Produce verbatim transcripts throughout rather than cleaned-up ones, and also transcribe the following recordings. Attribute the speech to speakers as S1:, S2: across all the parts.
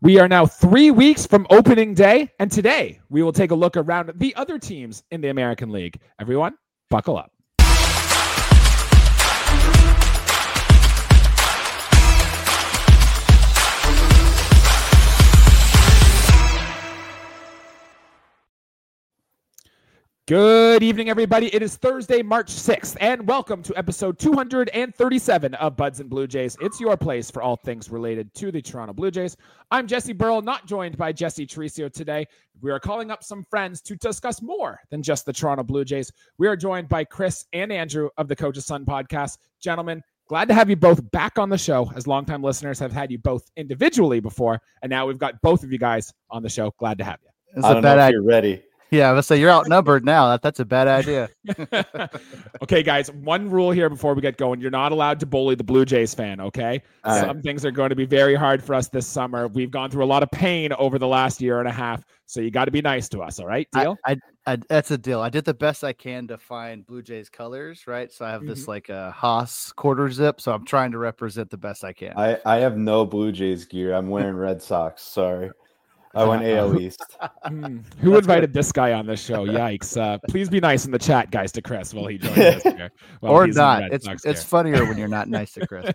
S1: We are now three weeks from opening day, and today we will take a look around the other teams in the American League. Everyone, buckle up. Good evening, everybody. It is Thursday, March sixth, and welcome to episode two hundred thirty-seven of Buds and Blue Jays. It's your place for all things related to the Toronto Blue Jays. I'm Jesse Burrell, not joined by Jesse Tricio today. We are calling up some friends to discuss more than just the Toronto Blue Jays. We are joined by Chris and Andrew of the Coach's Son podcast. Gentlemen, glad to have you both back on the show, as longtime listeners have had you both individually before, and now we've got both of you guys on the show. Glad to have you.
S2: It's I don't know if idea. You're ready.
S3: Yeah, I was say you're outnumbered now. That, that's a bad idea.
S1: Okay, guys, one rule here before we get going. You're not allowed to bully the Blue Jays fan, okay? All Some right. things are going to be very hard for us this summer. We've gone through a lot of pain over the last year and a half, so you got to be nice to us, all right? Deal?
S3: I, I, I, that's a deal. I did the best I can to find Blue Jays colors, right? So I have mm-hmm. this like a uh, Haas quarter zip, so I'm trying to represent the best I can.
S2: I, I have no Blue Jays gear. I'm wearing Red Sox, sorry. I went A L East.
S1: mm, who That's invited good. This guy on this show? Yikes. Uh, please be nice in the chat, guys, to Chris while he joins us here. Well,
S3: or not. It's it's here. Funnier when you're not nice to Chris.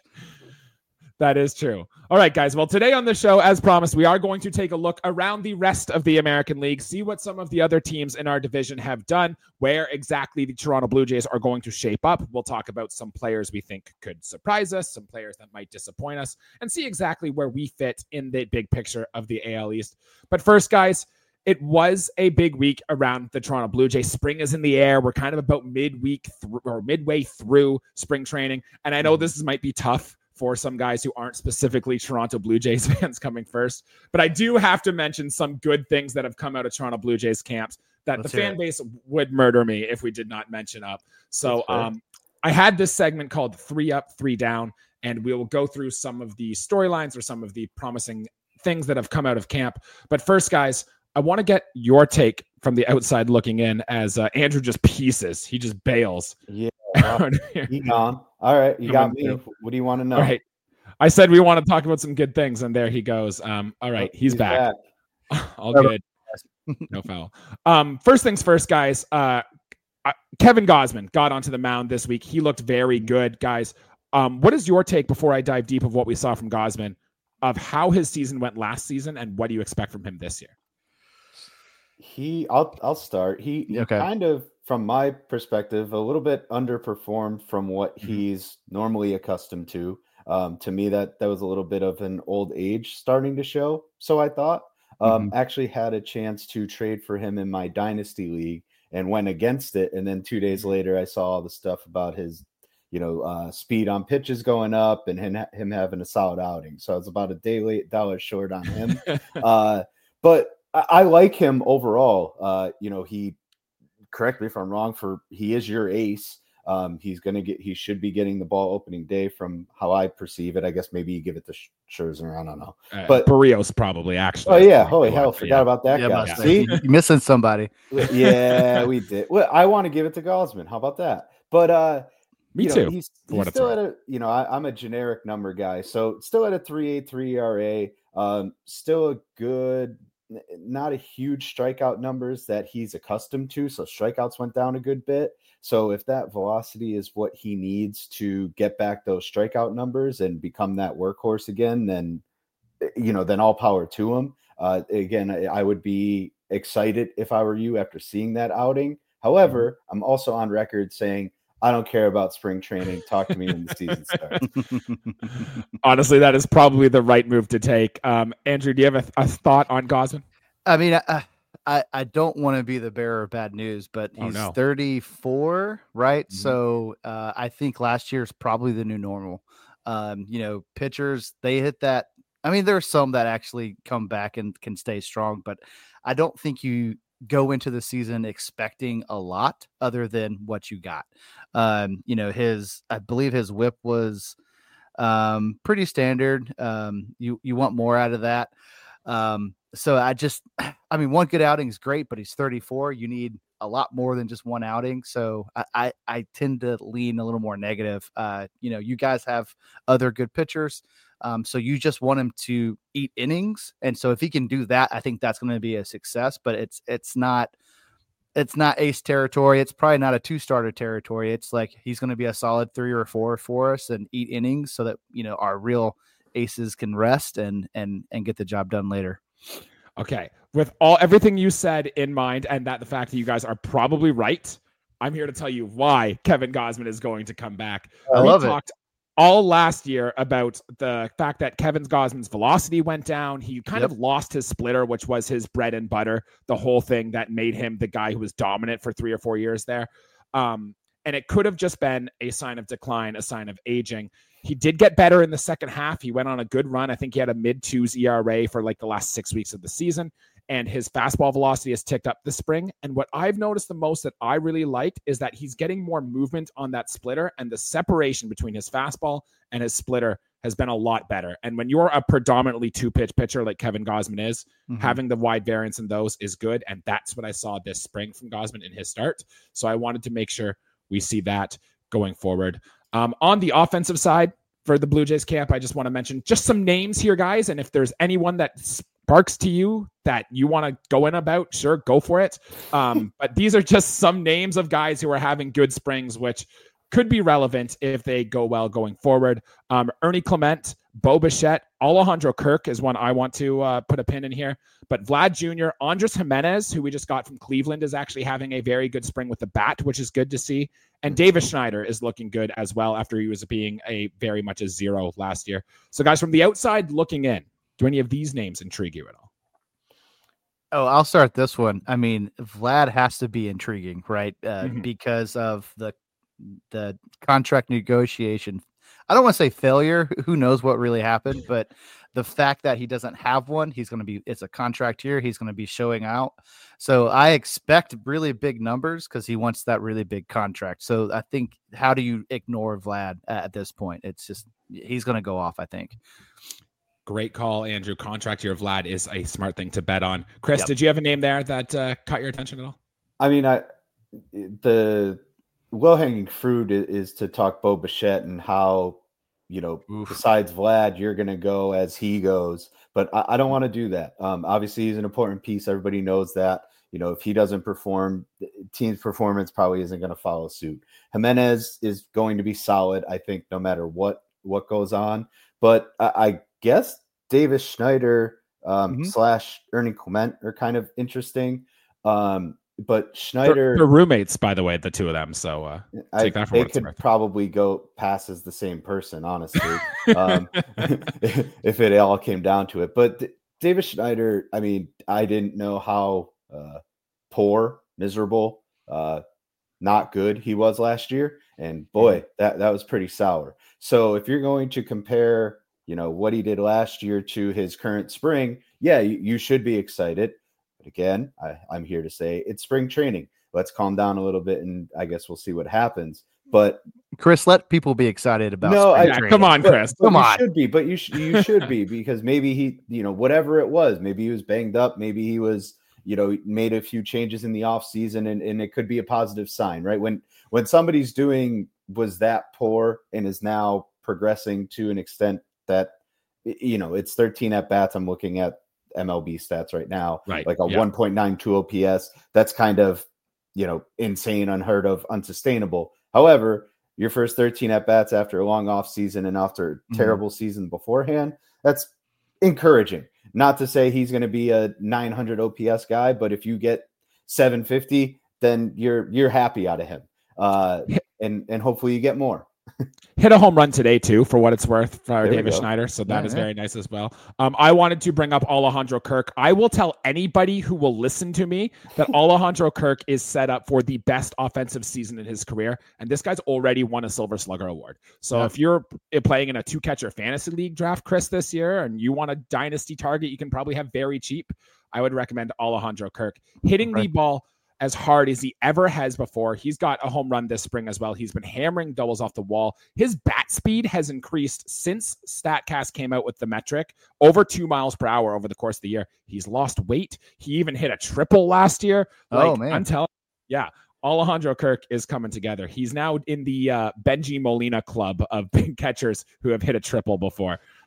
S1: That is true. All right, guys. Well, today on the show, as promised, we are going to take a look around the rest of the American League, see what some of the other teams in our division have done, where exactly the Toronto Blue Jays are going to shape up. We'll talk about some players we think could surprise us, some players that might disappoint us, and see exactly where we fit in the big picture of the A L East. But first, guys, it was a big week around the Toronto Blue Jays. Spring is in the air. We're kind of about midweek th- or midway through spring training, and I know this might be tough for some guys who aren't specifically Toronto Blue Jays fans coming first. But I do have to mention some good things that have come out of Toronto Blue Jays camps that Let's the fan base would murder me if we did not mention up. So um, I had this segment called Three Up, Three Down, and we will go through some of the storylines or some of the promising things that have come out of camp. But first, guys, I want to get your take from the outside looking in as uh, Andrew just pieces. He just bails.
S2: Yeah. He gone. All right. You got me. What do you want to know?
S1: All right. I said we want to talk about some good things, and there he goes. Um, all right. He's, he's back. back. All good. No foul. Um, first things first, guys. Uh, uh, Kevin Gausman got onto the mound this week. He looked very good, guys. Um, what is your take before I dive deep of what we saw from Gausman of how his season went last season, and what do you expect from him this year?
S2: He, I'll, I'll start. He, he okay. kind of, from my perspective, a little bit underperformed from what mm-hmm. he's normally accustomed to. Um, to me, that that was a little bit of an old age starting to show. So I thought, um, mm-hmm. actually had a chance to trade for him in my dynasty league and went against it. And then two days later, I saw all the stuff about his, you know, uh, speed on pitches going up and him, him having a solid outing. So I was about a day late dollar short on him. uh, but I like him overall. Uh, you know, he, correct me if I'm wrong, for he is your ace. Um, he's going to get, he should be getting the ball opening day from how I perceive it. I guess maybe you give it to Scherzer. I don't know.
S1: Uh, but Barrios probably actually.
S2: Oh yeah. Holy hell. Forgot yeah. about that
S3: yeah,
S2: guy.
S3: Yeah. See, you're missing somebody.
S2: Yeah, we did. Well, I want to give it to Gausman. How about that? But, uh,
S1: me
S2: you know,
S1: too.
S2: He's, he's still at a, you know, I, I'm a generic number guy. So still at a three point eight three E R A, um, still a good, not a huge strikeout numbers that he's accustomed to. So strikeouts went down a good bit. So if that velocity is what he needs to get back those strikeout numbers and become that workhorse again, then, you know, then all power to him. Uh, again, I, I would be excited if I were you after seeing that outing. However, I'm also on record saying, I don't care about spring training. Talk to me when the season starts.
S1: Honestly, that is probably the right move to take. Um, Andrew, do you have a, a thought on Gausman?
S3: I mean, I I, I don't want to be the bearer of bad news, but he's oh, no. thirty-four, right? Mm-hmm. So uh, I think last year is probably the new normal. Um, you know, pitchers, they hit that. I mean, there are some that actually come back and can stay strong, but I don't think you go into the season expecting a lot other than what you got. Um, you know, his, I believe his whip was um, pretty standard. Um, you, you want more out of that. Um, so I just, I mean, one good outing is great, but he's thirty-four. You need a lot more than just one outing. So I, I, I tend to lean a little more negative. Uh, you know, you guys have other good pitchers. Um, so you just want him to eat innings. And so if he can do that, I think that's going to be a success, but it's, it's not, it's not ace territory. It's probably not a two starter territory. It's like, he's going to be a solid three or four for us and eat innings so that, you know, our real aces can rest and, and, and get the job done later.
S1: Okay. With all, everything you said in mind, and that the fact that you guys are probably right, I'm here to tell you why Kevin Gausman is going to come back.
S3: I
S1: we
S3: love
S1: talked
S3: it.
S1: all last year about the fact that Kevin Gausman's velocity went down. He kind yep. of lost his splitter, which was his bread and butter, the whole thing that made him the guy who was dominant for three or four years there. Um, and it could have just been a sign of decline, a sign of aging. He did get better in the second half. He went on a good run. I think he had a mid twos E R A for like the last six weeks of the season. And his fastball velocity has ticked up this spring. And what I've noticed the most that I really liked is that he's getting more movement on that splitter, and the separation between his fastball and his splitter has been a lot better. And when you're a predominantly two-pitch pitcher like Kevin Gausman is, mm-hmm. having the wide variance in those is good. And that's what I saw this spring from Gausman in his start. So I wanted to make sure we see that going forward. Um, on the offensive side for the Blue Jays camp, I just want to mention just some names here, guys. And if there's anyone that sparks to you that you want to go in about, sure, go for it. Um, but these are just some names of guys who are having good springs, which could be relevant if they go well going forward. Um, Ernie Clement, Bo Bichette, Alejandro Kirk is one I want to uh, put a pin in here. But Vlad Junior, Andres Jimenez, who we just got from Cleveland, is actually having a very good spring with the bat, which is good to see. And Davis Schneider is looking good as well after he was being a very much a zero last year. So guys, from the outside looking in, do any of these names intrigue you at all?
S3: Oh, I'll start this one. I mean, Vlad has to be intriguing, right? Uh, mm-hmm. Because of the the contract negotiation. I don't want to say failure. Who knows what really happened? But the fact that he doesn't have one, he's going to be, it's a contract year. He's going to be showing out. So I expect really big numbers because he wants that really big contract. So I think, how do you ignore Vlad at this point? It's just, he's going to go off, I think.
S1: Great call, Andrew. Contract year of Vlad is a smart thing to bet on. Chris,
S3: yep.
S1: did you have a name there that uh, caught your attention at all?
S2: I mean, I the low-hanging fruit is, is to talk Bo Bichette and how, you know, Oof. besides Vlad, you're going to go as he goes. But I, I don't want to do that. Um, obviously, he's an important piece. Everybody knows that. You know, if he doesn't perform, the team's performance probably isn't going to follow suit. Jimenez is going to be solid, I think, no matter what what goes on. But I, I guess Davis Schneider um, mm-hmm. slash Ernie Clement are kind of interesting. Um, but Schneider,
S1: they're, they're roommates, by the way, the two of them. So uh, take
S2: I,
S1: that for
S2: they
S1: what
S2: could
S1: it's worth.
S2: Probably go pass as the same person, honestly, um, if it all came down to it. But D- Davis Schneider, I mean, I didn't know how uh, poor, miserable, uh, not good he was last year, and boy, mm-hmm. that that was pretty sour. So if you're going to compare, you know, what he did last year to his current spring, yeah, you, you should be excited. But again, I, I'm here to say it's spring training. Let's calm down a little bit, and I guess we'll see what happens. But
S3: Chris, let people be excited about.
S2: No, I,
S1: yeah, come on,
S2: but,
S1: Chris,
S2: but
S1: come
S2: you
S1: on.
S2: Should be, but you sh- you should be because maybe he, you know, whatever it was, maybe he was banged up, maybe he was, you know, made a few changes in the off season, and, and it could be a positive sign, right? When when somebody's doing was that poor and is now progressing to an extent that, you know, it's thirteen at bats. I'm looking at M L B stats right now,
S1: right?
S2: Like a
S1: yeah.
S2: one point nine two O P S. That's kind of, you know, insane, unheard of, unsustainable. However, your first thirteen at bats after a long off season and after a mm-hmm. terrible season beforehand, that's encouraging. Not to say he's going to be a nine hundred O P S guy, but if you get seven fifty, then you're you're happy out of him, uh, and and hopefully you get more.
S1: Hit a home run today too, for what it's worth, for Davis Schneider. So that
S2: yeah,
S1: is
S2: yeah.
S1: very nice as well. Um, I wanted to bring up Alejandro Kirk. I will tell anybody who will listen to me that Alejandro Kirk is set up for the best offensive season in his career. And this guy's already won a Silver Slugger award. So yeah. if you're playing in a two catcher fantasy league draft, Chris, this year, and you want a dynasty target, you can probably have very cheap. I would recommend Alejandro Kirk hitting right. the ball as hard as he ever has before. He's got a home run this spring as well. He's been hammering doubles off the wall. His bat speed has increased since StatCast came out with the metric, over two miles per hour over the course of the year. He's lost weight. He even hit a triple last year. Like,
S3: oh, man.
S1: I'm telling you, yeah, Alejandro Kirk is coming together. He's now in the uh, Benji Molina club of big catchers who have hit a triple before.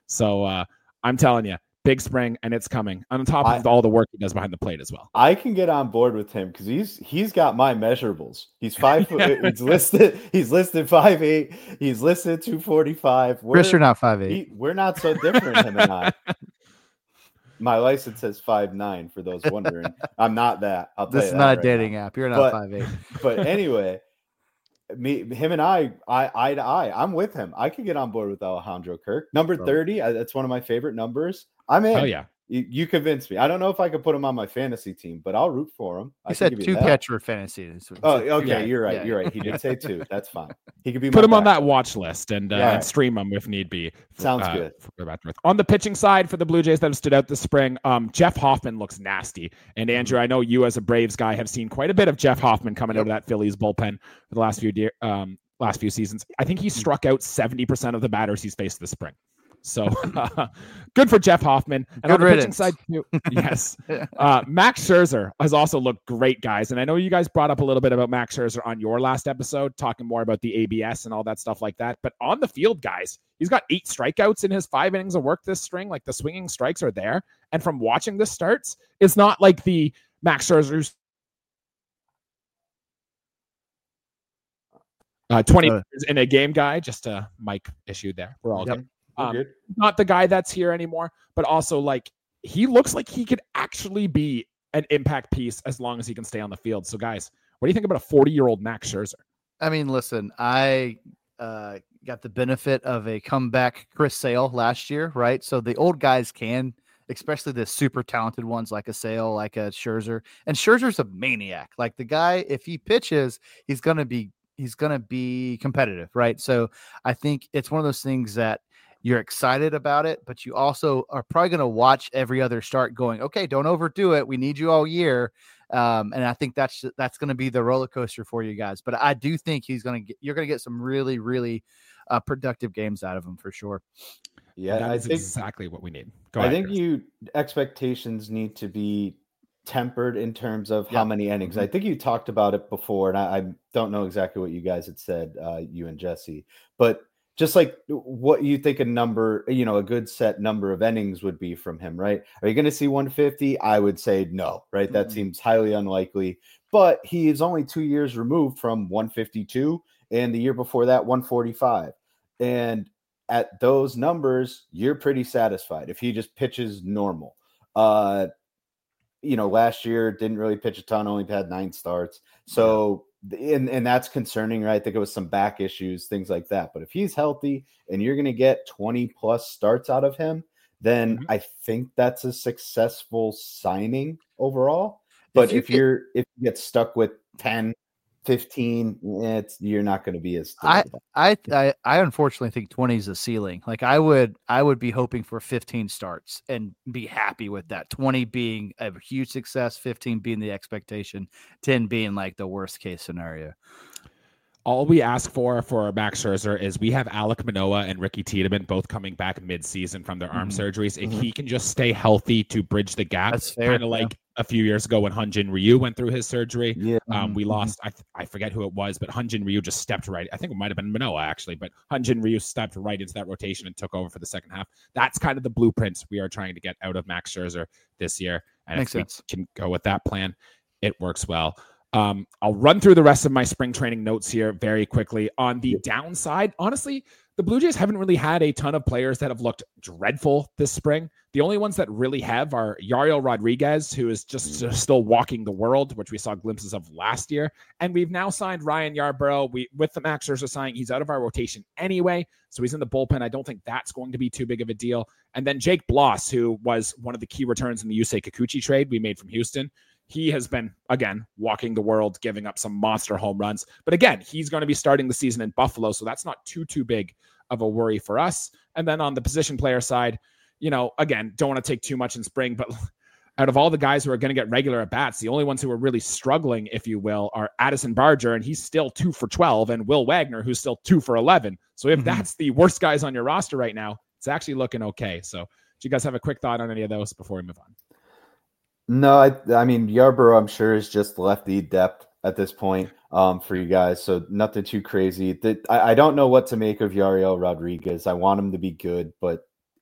S1: So uh, I'm telling you, big spring, and it's coming. On top of I, all the work he does behind the plate as well.
S2: I can get on board with him because he's he's got my measurables. He's five foot. He's listed. He's listed five eight. He's listed two forty five.
S3: Chris, you're not five eight.
S2: He, we're not so different, him and I. My license says five nine. For those wondering, I'm not that. I'll tell
S3: this
S2: you
S3: is
S2: that
S3: not
S2: right
S3: a dating
S2: now.
S3: app. You're not five eight.
S2: But anyway. Me, him, and I, I, eye to eye. I'm with him. I could get on board with Alejandro Kirk. Number thirty. I, that's one of my favorite numbers. I'm in.
S1: Oh yeah.
S2: You, you convinced me. I don't know if I could put him on my fantasy team, but I'll root for him.
S3: I said two catcher fantasy.
S2: Oh, okay. Yeah, you're right. Yeah, you're right. He did say two. That's fine. He could be
S1: put him
S2: back.
S1: on that watch list and, uh,
S2: yeah.
S1: and stream him if need be.
S2: Sounds
S1: uh,
S2: good.
S1: For on the pitching side for the Blue Jays that have stood out this spring, um, Jeff Hoffman looks nasty. And Andrew, I know you as a Braves guy have seen quite a bit of Jeff Hoffman coming yep. out of that Phillies bullpen for the last few de- um, last few seasons. I think he struck out seventy percent of the batters he's faced this spring. So uh, good for Jeff Hoffman. And
S3: good
S1: on the
S3: riddance.
S1: pitching side, too, yes. Uh, Max Scherzer has also looked great, guys. And I know you guys brought up a little bit about Max Scherzer on your last episode, talking more about the A B S and all that stuff like that. But on the field, guys, he's got eight strikeouts in his five innings of work this string. Like the swinging strikes are there. And from watching the starts, it's not like the Max Scherzer's Uh, twenty uh, in a game guy, just a mic issue there. We're all yep. good. Um, good. Not the guy that's here anymore, but also like he looks like he could actually be an impact piece as long as he can stay on the field. So guys, what do you think about a forty-year-old Max Scherzer?
S3: I mean, listen, I uh, got the benefit of a comeback Chris Sale last year, right? So the old guys can, especially the super talented ones like a Sale, like a Scherzer. And Scherzer's a maniac. Like the guy, if he pitches, he's going to be he's going to be competitive, right? So I think it's one of those things that you're excited about it, but you also are probably going to watch every other start going, okay, don't overdo it. We need you all year. Um, and I think that's, that's going to be the roller coaster for you guys. But I do think he's going to get, you're going to get some really, really uh, productive games out of him for sure.
S2: Yeah.
S1: That
S2: I
S1: is
S2: think,
S1: exactly what we need.
S2: Go I ahead, think Chris. You expectations need to be tempered in terms of how yeah. many innings. Mm-hmm. I think you talked about it before, and I, I don't know exactly what you guys had said, uh, you and Jesse, but just like what you think a number, you know, a good set number of innings would be from him, right? Are you going to see one fifty? I would say no, right? Mm-hmm. That seems highly unlikely, but he is only two years removed from one fifty-two, and the year before that, one forty-five. And at those numbers, you're pretty satisfied if he just pitches normal. Uh, you know, last year didn't really pitch a ton, only had nine starts. So, and, and that's concerning, right? I think it was some back issues, things like that. But if he's healthy and you're going to get twenty plus starts out of him, then mm-hmm. I think that's a successful signing overall. But if, you if get, you're, if you get stuck with ten, fifteen, it's, you're not going to be as
S3: I, I I I unfortunately think twenty is a ceiling. Like I would I would be hoping for fifteen starts and be happy with that. twenty being a huge success, fifteen being the expectation, ten being like the worst case scenario.
S1: All we ask for for Max Scherzer is we have Alek Manoah and Ricky Tiedemann both coming back mid-season from their arm mm-hmm. surgeries. If mm-hmm. he can just stay healthy to bridge the gap, kind of like yeah. a few years ago when Hyun-Jin Ryu went through his surgery. Yeah. Um, we mm-hmm. lost, I, I forget who it was, but Hyun-Jin Ryu just stepped right. I think it might have been Manoah actually, but Hyun-Jin Ryu stepped right into that rotation and took over for the second half. That's kind of the blueprints we are trying to get out of Max Scherzer this year. And
S3: Makes
S1: if
S3: sense.
S1: we can go with that plan, it works well. Um, I'll run through the rest of my spring training notes here very quickly. On the downside, honestly, the Blue Jays haven't really had a ton of players that have looked dreadful this spring. The only ones that really have are Yariel Rodriguez, who is just uh, still walking the world, which we saw glimpses of last year. And we've now signed Ryan Yarbrough. We, with the Max Scherzer signing, he's out of our rotation anyway, so he's in the bullpen. I don't think that's going to be too big of a deal. And then Jake Bloss, who was one of the key returns in the Yusei Kikuchi trade we made from Houston. He has been, again, walking the world, giving up some monster home runs. But again, he's going to be starting the season in Buffalo, so that's not too, too big of a worry for us. And then on the position player side, you know, again, don't want to take too much in spring, but out of all the guys who are going to get regular at-bats, the only ones who are really struggling, if you will, are Addison Barger, and he's still two for twelve, and Will Wagner, who's still two for eleven. So if mm-hmm. that's the worst guys on your roster right now, it's actually looking okay. So do you guys have a quick thought on any of those before we move on?
S2: No, I, I mean, Yarbrough, I'm sure, is just lefty depth at this point um, for you guys. So nothing too crazy. The, I, I don't know what to make of Yariel Rodriguez. I want him to be good, but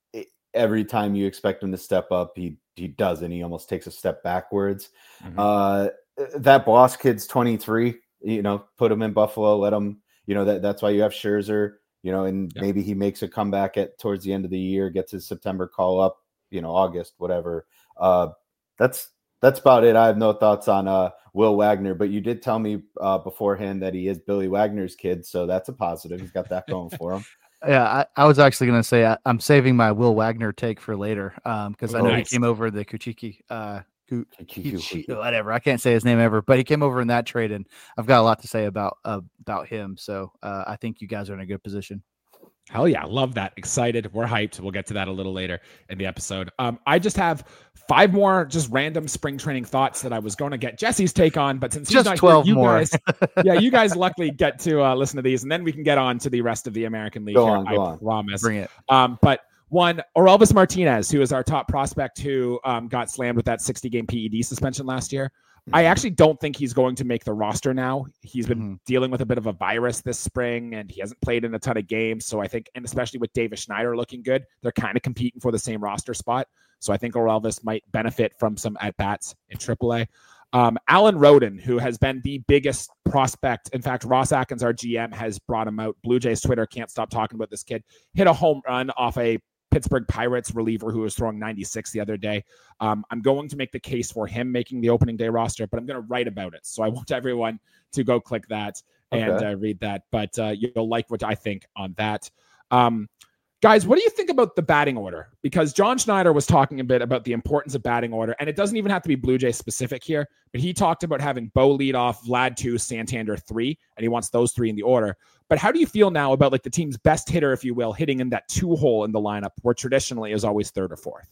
S2: every time you expect him to step up, he he doesn't. He almost takes a step backwards. Mm-hmm. Uh, that Boss kid's twenty-three. You know, put him in Buffalo. Let him. You know that that's why you have Scherzer. You know, and yep. maybe he makes a comeback at towards the end of the year, gets his September call up. You know, August, whatever. Uh, that's that's about it. I have no thoughts on uh, Will Wagner, but you did tell me uh, beforehand that he is Billy Wagner's kid, so that's a positive. He's got that going for him.
S3: Yeah, I, I was actually going to say I, I'm saving my Will Wagner take for later because um, I know nice. he came over the Kuchiki, uh, Kuchiki, whatever. I can't say his name ever, but he came over in that trade, and I've got a lot to say about uh, about him. So uh, I think you guys are in a good position.
S1: Hell yeah, love that. Excited. We're hyped. We'll get to that a little later in the episode. Um, I just have five more just random spring training thoughts that I was going to get Jesse's take on, but since he's
S3: just
S1: not
S3: twelve
S1: here, you
S3: more.
S1: guys, yeah, you guys luckily get to uh, listen to these, and then we can get on to the rest of the American League.
S2: Go
S1: here,
S2: on, go
S1: I
S2: on.
S1: promise.
S3: Bring it.
S1: Um, but one, Orelvis Martinez, who is our top prospect, who um, got slammed with that sixty game P E D suspension last year. I actually don't think he's going to make the roster now. He's been mm-hmm. dealing with a bit of a virus this spring, and he hasn't played in a ton of games. So I think, and especially with Davis Schneider looking good, they're kind of competing for the same roster spot. So I think Orelvis might benefit from some at-bats in triple A. Um, Alan Roden, who has been the biggest prospect. In fact, Ross Atkins, our G M, has brought him out. Blue Jays Twitter can't stop talking about this kid. Hit a home run off a Pittsburgh Pirates reliever who was throwing ninety-six the other day. Um, I'm going to make the case for him making the opening day roster, but I'm going to write about it. So I want everyone to go click that and okay. uh, read that. But uh, you'll like what I think on that. Um, guys, what do you think about the batting order? Because John Schneider was talking a bit about the importance of batting order, and it doesn't even have to be Blue Jay specific here, but he talked about having Bo lead off, Vlad two, Santander three, and he wants those three in the order. But how do you feel now about like the team's best hitter, if you will, hitting in that two hole in the lineup where traditionally is always third or fourth?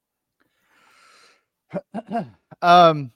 S3: um,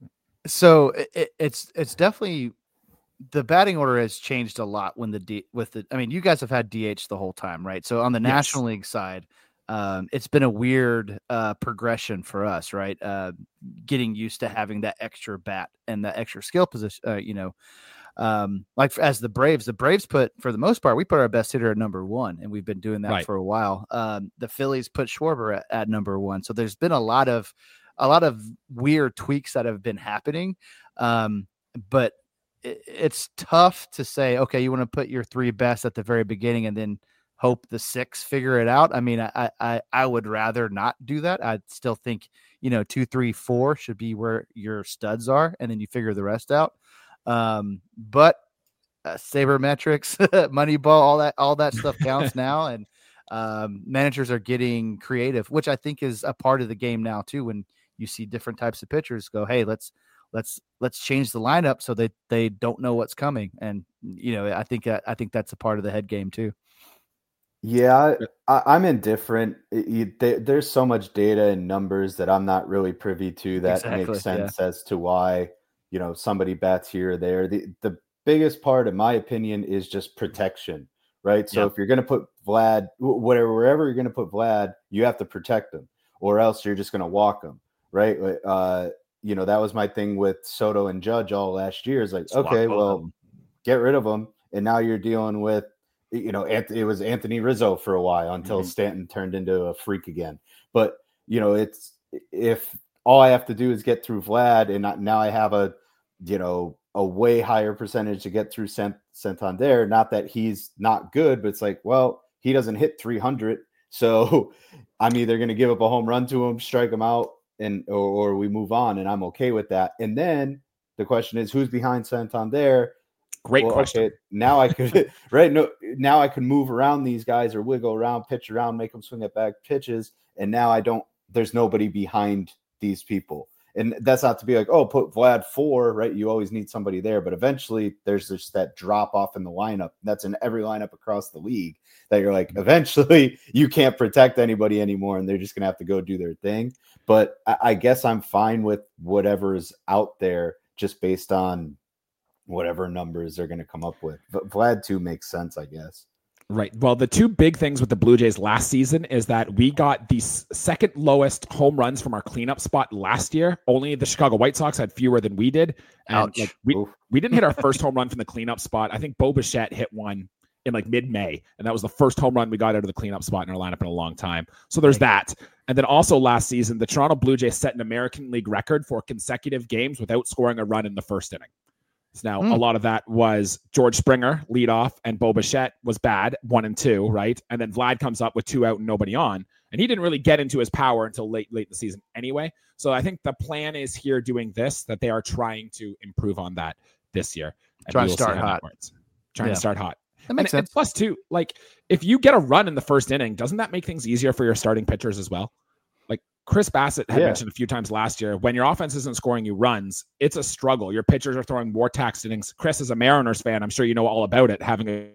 S3: so it, it's it's definitely the batting order has changed a lot when the D with the. I mean, you guys have had D H the whole time, right? So on the yes. National League side, um, it's been a weird uh, progression for us, right? Uh, getting used to having that extra bat and that extra skill position, uh, you know. Um, like as the Braves, the Braves put, for the most part, we put our best hitter at number one, and we've been doing that right. for a while. Um, the Phillies put Schwarber at, at number one. So there's been a lot of, a lot of weird tweaks that have been happening. Um, but it, it's tough to say, okay, you want to put your three best at the very beginning and then hope the six figure it out. I mean, I, I, I would rather not do that. I still think, you know, two, three, four should be where your studs are, and then you figure the rest out. Um, but uh, sabermetrics, Moneyball, all that, all that stuff counts now. And, um, managers are getting creative, which I think is a part of the game now too. When you see different types of pitchers go, hey, let's, let's, let's change the lineup so that they don't know what's coming. And, you know, I think, uh, I think that's a part of the head game too.
S2: Yeah, I, I'm indifferent. It, you, they, there's so much data and numbers that I'm not really privy to that
S3: exactly,
S2: makes sense
S3: yeah.
S2: as to why, you know, somebody bats here or there. The the biggest part, in my opinion, is just protection, right? So yep. if you're going to put Vlad, whatever, wherever you're going to put Vlad, you have to protect him, or else you're just going to walk him, right? Uh, you know, that was my thing with Soto and Judge all last year. Is like, just okay, well, get rid of them, and now you're dealing with, you know, it was Anthony Rizzo for a while until mm-hmm. Stanton turned into a freak again. But you know, it's if all I have to do is get through Vlad, and now I have a you know, a way higher percentage to get through Sant- Santander. Not that he's not good, but it's like, well, he doesn't hit three hundred. So I'm either going to give up a home run to him, strike him out, and or, or we move on, and I'm okay with that. And then the question is, who's behind Santander?
S1: Great
S2: well,
S1: question.
S2: Okay, now I could, right? No, now I can move around these guys or wiggle around, pitch around, make them swing at back pitches. And now I don't, there's nobody behind these people. And that's not to be like, oh, put Vlad four, right? You always need somebody there. But eventually there's just that drop off in the lineup. That's in every lineup across the league that you're like, eventually you can't protect anybody anymore. And they're just going to have to go do their thing. But I, I guess I'm fine with whatever's out there just based on whatever numbers they're going to come up with. But Vlad two makes sense, I guess.
S1: Right. Well, the two big things with the Blue Jays last season is that we got the second lowest home runs from our cleanup spot last year. Only the Chicago White Sox had fewer than we did. And like, we, we didn't hit our first home run from the cleanup spot. I think Bo Bichette hit one in like mid-May. And that was the first home run we got out of the cleanup spot in our lineup in a long time. So there's that. And then also last season, the Toronto Blue Jays set an American League record for consecutive games without scoring a run in the first inning. So now mm. a lot of that was George Springer lead off, and Bo Bichette was bad, one and two, right? And then Vlad comes up with two out and nobody on. And he didn't really get into his power until late, late in the season anyway. So I think the plan is here doing this, that they are trying to improve on that this year.
S3: Trying to start hot.
S1: Trying yeah. to start hot.
S3: That makes
S1: and,
S3: sense.
S1: And plus, too, like if you get a run in the first inning, doesn't that make things easier for your starting pitchers as well? Like Chris Bassett had yeah. mentioned a few times last year, when your offense isn't scoring you runs, it's a struggle. Your pitchers are throwing more taxed innings. Chris is a Mariners fan. I'm sure you know all about it. Having a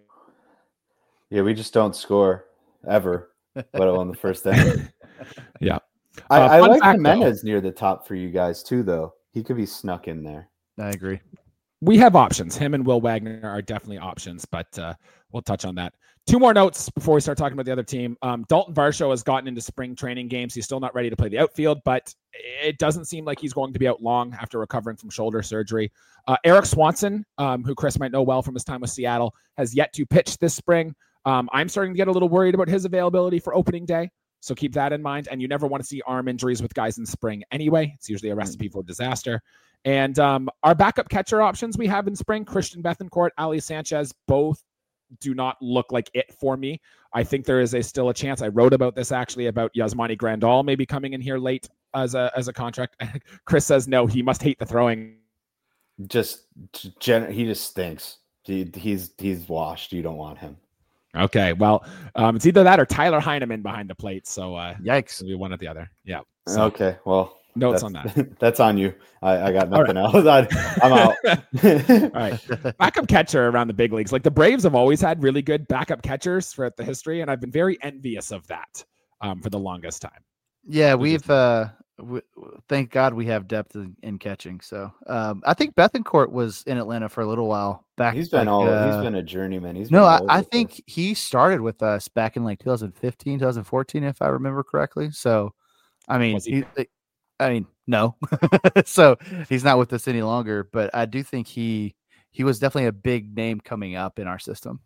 S2: yeah, we just don't score ever, let alone the first inning.
S1: yeah,
S2: I, uh, I like Jimenez near the top for you guys too, though. He could be snuck in there.
S3: I agree.
S1: We have options. Him and Will Wagner are definitely options, but uh, we'll touch on that. Two more notes before we start talking about the other team. Um, Dalton Varsho has gotten into spring training games. He's still not ready to play the outfield, but it doesn't seem like he's going to be out long after recovering from shoulder surgery. Uh, Eric Swanson, um, who Chris might know well from his time with Seattle, has yet to pitch this spring. Um, I'm starting to get a little worried about his availability for opening day, so keep that in mind. And you never want to see arm injuries with guys in spring anyway. It's usually a recipe for disaster. And um, our backup catcher options we have in spring, Christian Bethancourt, Ali Sanchez, both do not look like it for me. I think there is a still a chance. I wrote about this actually about Yasmani Grandal maybe coming in here late as a as a contract. Chris says no, he must hate the throwing.
S2: Just gen- he just stinks. He, he's he's washed. You don't want him.
S1: Okay, well, um, it's either that or Tyler Heineman behind the plate. So uh,
S3: yikes,
S1: it'll be one or the other. Yeah. So,
S2: okay, well.
S1: Notes on that.
S2: That's on you. I, I got nothing right. else. I, I'm out.
S1: All right. Backup catcher around the big leagues. Like the Braves have always had really good backup catchers throughout the history, and I've been very envious of that um, for the longest time.
S3: Yeah, we've uh, w- thank God we have depth in, in catching. So um, I think Bethancourt was in Atlanta for a little while back.
S2: He's been
S3: like,
S2: all.
S3: Uh,
S2: he's been a journeyman. He's
S3: no, I, I think this. he started with us back in like twenty fifteen, twenty fourteen, if I remember correctly. So, I mean, he? He, I mean, no. So he's not with us any longer, but I do think he he was definitely a big name coming up in our system.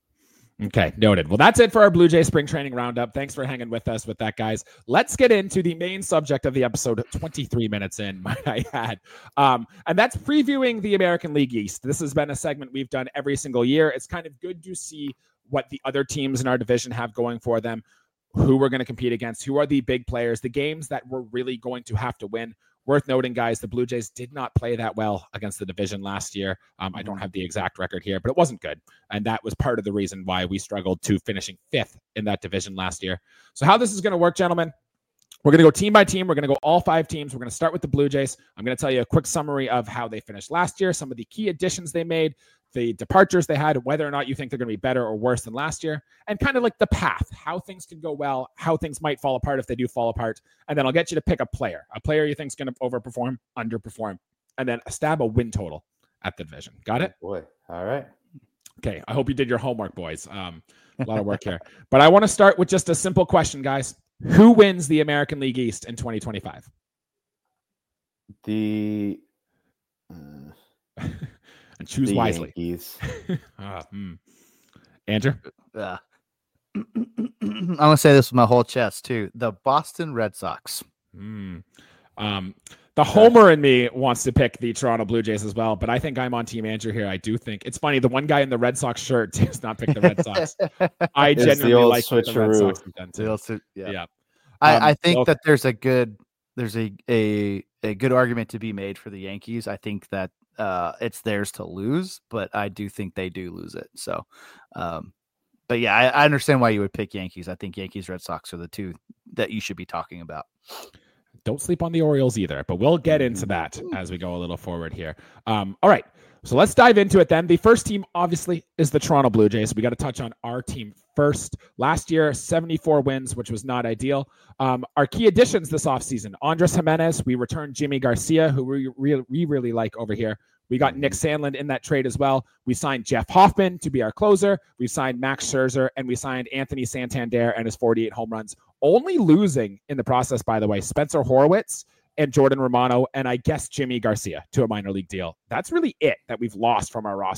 S1: Okay, noted. Well, that's it for our Blue Jay Spring Training Roundup. Thanks for hanging with us with that, guys. Let's get into the main subject of the episode, twenty-three minutes in, might I add. Um, and that's previewing the American League East. This has been a segment we've done every single year. It's kind of good to see what the other teams in our division have going for them, who we're going to compete against, who are the big players, the games that we're really going to have to win. Worth noting, guys, the Blue Jays did not play that well against the division last year. Um, I don't have the exact record here, but it wasn't good. And that was part of the reason why we struggled to finishing fifth in that division last year. So how this is going to work, gentlemen, we're going to go team by team. We're going to go all five teams. We're going to start with the Blue Jays. I'm going to tell you a quick summary of how they finished last year, some of the key additions they made, the departures they had, whether or not you think they're going to be better or worse than last year, and kind of like the path, how things can go well, how things might fall apart if they do fall apart. And then I'll get you to pick a player, a player you think is going to overperform, underperform, and then stab a win total at the division. Got it?
S2: Boy. All right.
S1: Okay. I hope you did your homework, boys. Um, a lot of work here. But I want to start with just a simple question, guys. Who wins the American League East in twenty twenty-five?
S2: The... Uh...
S1: And choose
S2: the
S1: wisely.
S2: uh,
S1: hmm. Andrew?
S3: Uh, I'm going to say this with my whole chest, too. The Boston Red Sox.
S1: Mm. Um, the homer in me wants to pick the Toronto Blue Jays as well, but I think I'm on Team Andrew here. I do think it's funny. The one guy in the Red Sox shirt does not pick the Red Sox. I it's genuinely like what the Red Sox have done too.
S3: Old, yeah.
S1: yeah.
S3: I,
S1: um,
S3: I think
S1: okay.
S3: that there's a good there's a, a a good argument to be made for the Yankees. I think that uh, it's theirs to lose, but I do think they do lose it. So, um, but yeah, I, I understand why you would pick Yankees. I think Yankees, Red Sox are the two that you should be talking about.
S1: Don't sleep on the Orioles either, but we'll get into that as we go a little forward here. Um, all right, so let's dive into it then. The first team, obviously, is the Toronto Blue Jays. We got to touch on our team first. Last year, seventy-four wins, which was not ideal. Um, our key additions this offseason, Andres Jimenez. We returned Jimmy Garcia, who we, re- we really like over here. We got Nick Sandlin in that trade as well. We signed Jeff Hoffman to be our closer. We signed Max Scherzer, and we signed Anthony Santander and his forty-eight home runs. Only losing in the process, by the way, Spencer Horwitz and Jordan Romano, and I guess Jimmy Garcia to a minor league deal. That's really it that we've lost from our roster.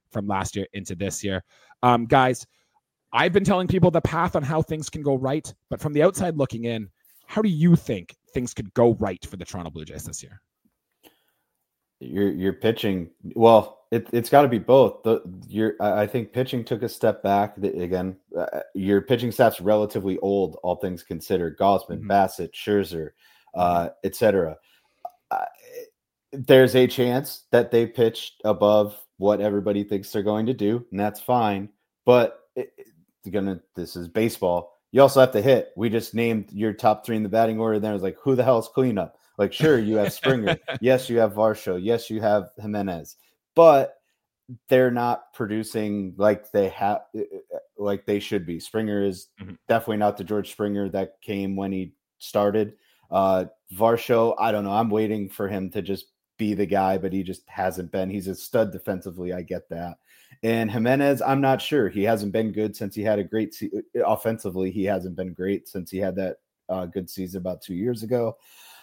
S1: from last year into this year. Um, guys, I've been telling people the path on how things can go right, but from the outside looking in, how do you think things could go right for the Toronto Blue Jays this year?
S2: You're you're pitching well. It, it's got to be both. The you're I think pitching took a step back. The, again, uh, your pitching staff's relatively old, all things considered. Gausman, mm-hmm. Bassett, Scherzer, uh, mm-hmm. et cetera. Uh, there's a chance that they pitched above what everybody thinks they're going to do, and that's fine. But it, it's gonna. This is baseball. You also have to hit. We just named your top three in the batting order. Then it was like, who the hell is cleanup? Like, sure, you have Springer. Yes, you have Varsho. Yes, you have Jimenez. But they're not producing like they have, like they should be. Springer is mm-hmm. definitely not the George Springer that came when he started. Uh, Varsho, I don't know. I'm waiting for him to just be the guy, but he just hasn't been. He's a stud defensively. I get that. And Jimenez, I'm not sure. He hasn't been good since he had a great se- offensively. He hasn't been great since he had that uh, good season about two years ago.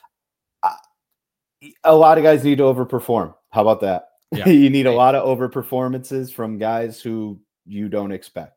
S2: A lot of guys need to overperform. How about that? Yeah. You need a lot of over performances from guys who you don't expect.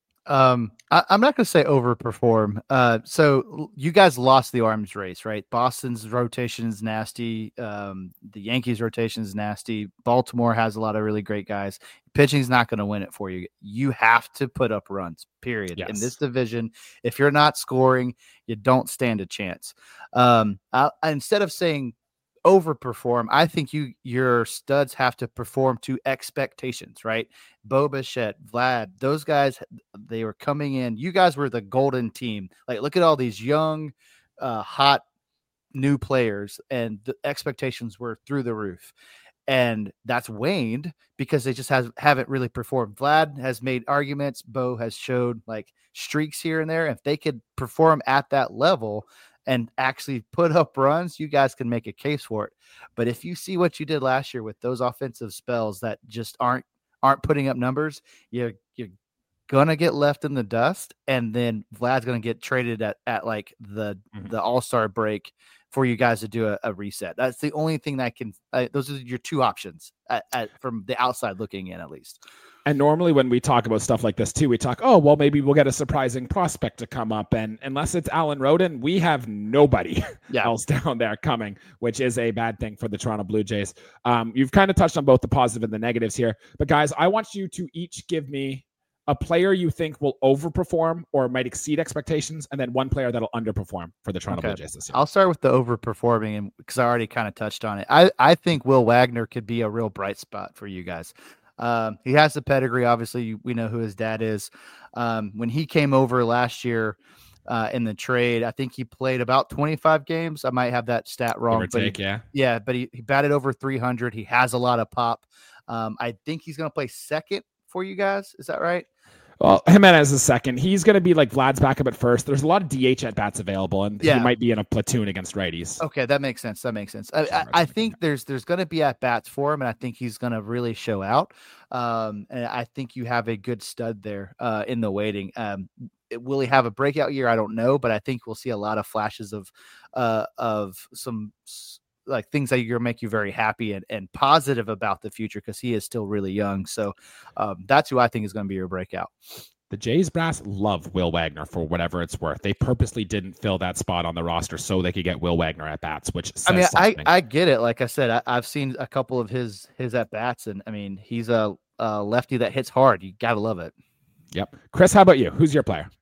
S3: Um, I, I'm not going to say overperform. Uh, so you guys lost the arms race, right? Boston's rotation is nasty. Um, the Yankees rotation is nasty. Baltimore has a lot of really great guys. Pitching's not going to win it for you. You have to put up runs, period. Yes. In this division, if you're not scoring, you don't stand a chance. Um, I, instead of saying overperform, I think you your studs have to perform to expectations, right? Bo Bichette, Vlad, those guys, they were coming in. You guys were the golden team. Like, look at all these young, uh, hot new players, and the expectations were through the roof. And that's waned because they just has, haven't really performed. Vlad has made arguments. Bo has showed like streaks here and there. If they could perform at that level and actually put up runs, you guys can make a case for it. But if you see what you did last year with those offensive spells that just aren't aren't putting up numbers, you're you're gonna get left in the dust, and then Vlad's gonna get traded at at like the mm-hmm. the All-Star break for you guys to do a, a reset. That's the only thing that can. Uh, those are your two options at, at, from the outside looking in, at least.
S1: And normally when we talk about stuff like this too, we talk, oh, well, maybe we'll get a surprising prospect to come up. And unless it's Alan Roden, we have nobody yeah. else down there coming, which is a bad thing for the Toronto Blue Jays. Um, you've kind of touched on both the positive and the negatives here. But guys, I want you to each give me a player you think will overperform or might exceed expectations, and then one player that'll underperform for the Toronto okay. Blue Jays this year.
S3: I'll start with the overperforming, and because I already kind of touched on it. I, I think Will Wagner could be a real bright spot for you guys. Um, he has the pedigree. Obviously, we know who his dad is. Um, when he came over last year uh, in the trade, I think he played about twenty-five games. I might have that stat wrong. But
S1: take,
S3: he,
S1: yeah.
S3: Yeah, but he, he batted over three hundred. He has a lot of pop. Um, I think he's going to play second for you guys. Is that right?
S1: Well, Jimenez is second. He's going to be like Vlad's backup at first. There's a lot of D H at bats available, and yeah. he might be in a platoon against righties.
S3: Okay, that makes sense. That makes sense. I, I, I think there's there's going to be at bats for him, and I think he's going to really show out. Um, and I think you have a good stud there uh, in the waiting. Um, will he have a breakout year? I don't know, but I think we'll see a lot of flashes of uh, of some. like things that are going to make you very happy and, and positive about the future, because he is still really young. So um, that's who I think is going to be your breakout.
S1: The Jays brass love Will Wagner for whatever it's worth. They purposely didn't fill that spot on the roster so they could get Will Wagner at bats, which says
S3: I mean,
S1: something.
S3: I, I get it. Like I said, I, I've seen a couple of his, his at bats, and I mean, he's a, a lefty that hits hard. You got to love it.
S1: Yep. Chris, how about you? Who's your player?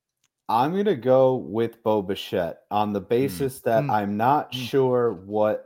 S2: I'm going to go with Bo Bichette on the basis mm. that mm. I'm not mm. sure what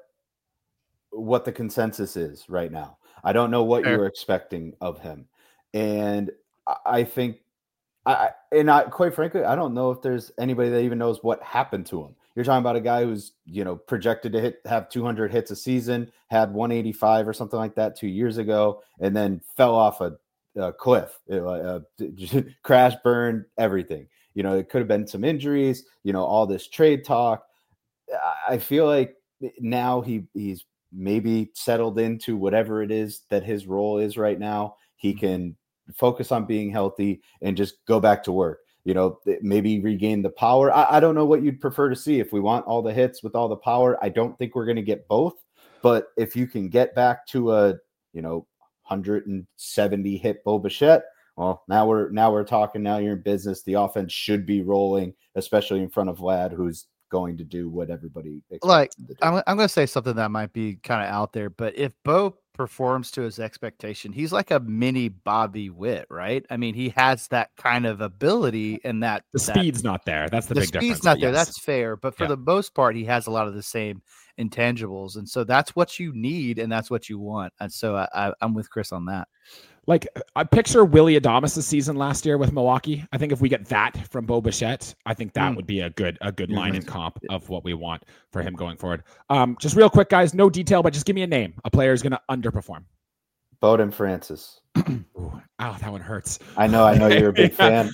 S2: what the consensus is right now. I don't know what Fair. you were expecting of him. And I think, I and I quite frankly, I don't know if there's anybody that even knows what happened to him. You're talking about a guy who's, you know, projected to hit have two hundred hits a season, had one eighty-five or something like that two years ago, and then fell off a, a cliff, it, uh, crash, burn, everything. You know, it could have been some injuries, you know, all this trade talk. I feel like now he he's maybe settled into whatever it is that his role is right now. He can focus on being healthy and just go back to work, you know, maybe regain the power. I, I don't know what you'd prefer to see. If we want all the hits with all the power, I don't think we're going to get both, but if you can get back to a, you know, hundred seventy hit Bo Bichette. Well, now we're now we're talking. Now you're in business. The offense should be rolling, especially in front of Vlad, who's going to do what everybody expects
S3: like.
S2: him to do.
S3: I'm, I'm going to say something that might be kind of out there, but if Bo performs to his expectation, he's like a mini Bobby Witt, right? I mean, he has that kind of ability, and that
S1: the
S3: that,
S1: speed's not there. That's the,
S3: the
S1: big
S3: speed's
S1: difference.
S3: not there.
S1: Yes.
S3: That's fair, but for
S1: yeah.
S3: the most part, he has a lot of the same intangibles, and so that's what you need, and that's what you want. And so I, I, I'm with Chris on that.
S1: Like, I picture Willy Adames' season last year with Milwaukee. I think if we get that from Bo Bichette, I think that mm. would be a good a good line mm-hmm. in comp of what we want for him going forward. Um, just real quick, guys, no detail, but just give me a name. A player is going to underperform.
S2: Bowden Francis.
S1: Ooh, ow, that one hurts.
S2: I know, I know you're a big fan.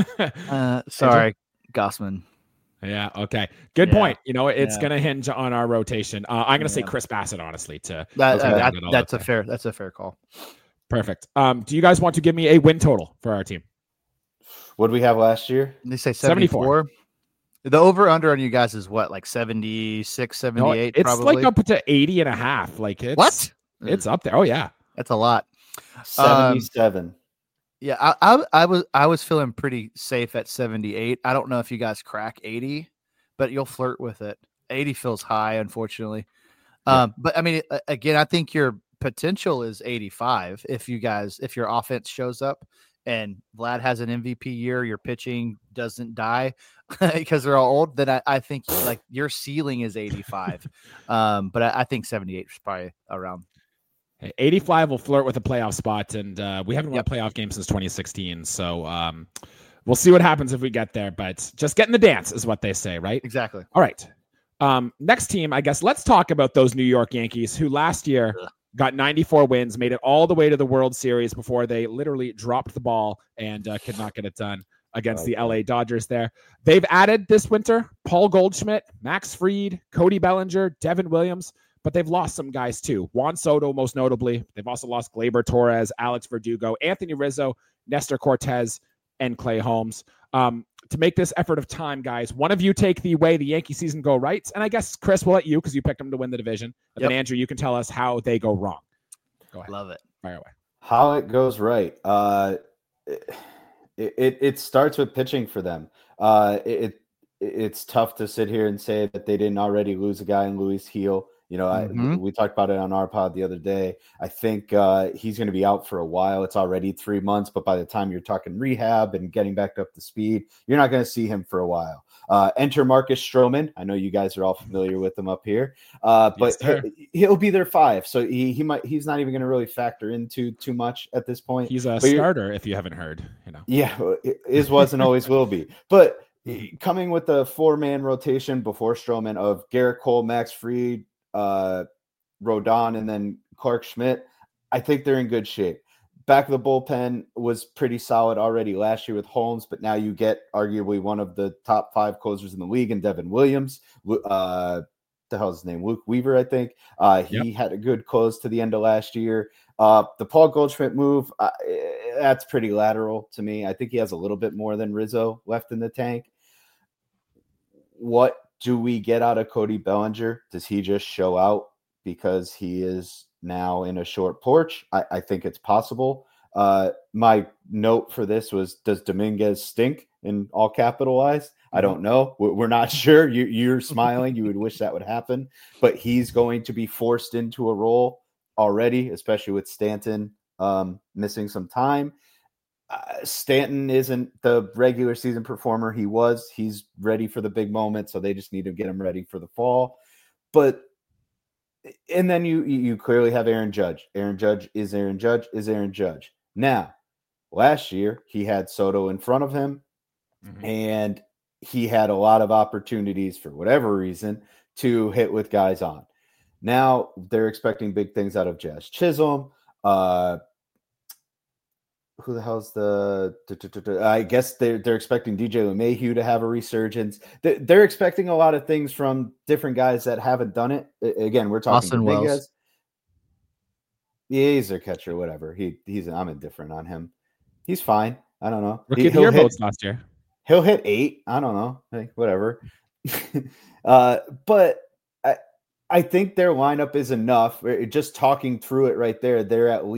S3: uh, sorry, Gausman.
S1: Yeah. Okay. Good yeah. point. You know, it's
S3: yeah.
S1: going to hinge on our rotation. Uh, I'm going to yeah. say Chris Bassett, honestly. To
S3: that, uh, that, that's a fair. That's a fair call.
S1: Perfect. Um, do you guys want to give me a win total for our team?
S2: What did we have last year?
S3: They say seventy-four. seventy-four. The over under on you guys is what, like seventy-six, seventy-eight?
S1: No, it's
S3: probably?
S1: like up to eighty and a half. Like it's,
S3: what?
S1: It's up there. Oh yeah.
S3: That's a lot.
S2: seventy-seven.
S3: Um, yeah. I, I, I was, I was feeling pretty safe at seventy-eight. I don't know if you guys crack eighty, but you'll flirt with it. eighty feels high, unfortunately. Yeah. Um, but I mean, again, I think your potential is eighty-five. If you guys, if your offense shows up and Vlad has an M V P year, your pitching doesn't die because they're all old, then I, I think like your ceiling is eighty-five. um, but I, I think seventy-eight is probably around.
S1: Hey, eighty-five will flirt with a playoff spot, and uh, we haven't won yep. a playoff game since twenty sixteen. So um, we'll see what happens if we get there. But just get in the dance is what they say, right?
S3: Exactly.
S1: All right. Um, next team, I guess. Let's talk about those New York Yankees, who last year Ugh. got ninety-four wins, made it all the way to the World Series before they literally dropped the ball and uh, could not get it done against okay. the L A Dodgers there. They've added this winter Paul Goldschmidt, Max Fried, Cody Bellinger, Devin Williams, but they've lost some guys too. Juan Soto, most notably. They've also lost Gleyber Torres, Alex Verdugo, Anthony Rizzo, Nestor Cortez, and Clay Holmes. Um, to make this effort of time, guys, one of you take the way the Yankee season go right. And I guess, Chris, we'll let you because you picked them to win the division. And yep. then, Andrew, you can tell us how they go wrong. Go ahead.
S3: Love it.
S1: Fire away.
S2: How it goes right. Uh, it, it, it starts with pitching for them. Uh, it, it It's tough to sit here and say that they didn't already lose a guy in Luis Gil. You know, mm-hmm. I, we talked about it on our pod the other day. I think uh, he's going to be out for a while. It's already three months, but by the time you're talking rehab and getting back up to speed, you're not going to see him for a while. Uh, enter Marcus Stroman. I know you guys are all familiar with him up here, uh, but yes, he, he'll be their five. So he he might he's not even going to really factor into too much at this point.
S1: He's a
S2: but
S1: starter, if you haven't heard. You know,
S2: yeah, is was and always will be, but. Coming with the four-man rotation before Stroman of Garrett Cole, Max Fried, uh, Rodon, and then Clark Schmidt, I think they're in good shape. Back of the bullpen was pretty solid already last year with Holmes, but now you get arguably one of the top five closers in the league in Devin Williams. Uh, the hell's his name? Luke Weaver, I think. Uh, he yep. had a good close to the end of last year. Uh, the Paul Goldschmidt move, uh, that's pretty lateral to me. I think he has a little bit more than Rizzo left in the tank. What do we get out of Cody Bellinger? Does he just show out because he is now in a short porch? I, I think it's possible. Uh, my note for this was, does Dominguez stink in all capitalized? I don't know. We're, we're not sure. You, you're smiling. You would wish that would happen, but he's going to be forced into a role already, especially with Stanton um, missing some time. Uh, Stanton isn't the regular season performer he was. He's ready for the big moment, so they just need to get him ready for the fall. But and then you you clearly have Aaron Judge. Aaron Judge is Aaron Judge is Aaron Judge. Now, last year he had Soto in front of him, mm-hmm. and he had a lot of opportunities for whatever reason to hit with guys on. Now they're expecting big things out of Jazz Chisholm. Uh, Who the hell's the? I guess they're they're expecting D J LeMahieu to have a resurgence. They're expecting a lot of things from different guys that haven't done it. Again, we're talking
S3: Austin Wells.
S2: Yeah, he's their catcher, whatever. He he's I'm indifferent on him. He's fine. I don't know.
S1: Rookie of the year votes last year.
S2: He'll hit eight. I don't know. Hey, whatever. uh, but I I think their lineup is enough. Just talking through it right there, they're at least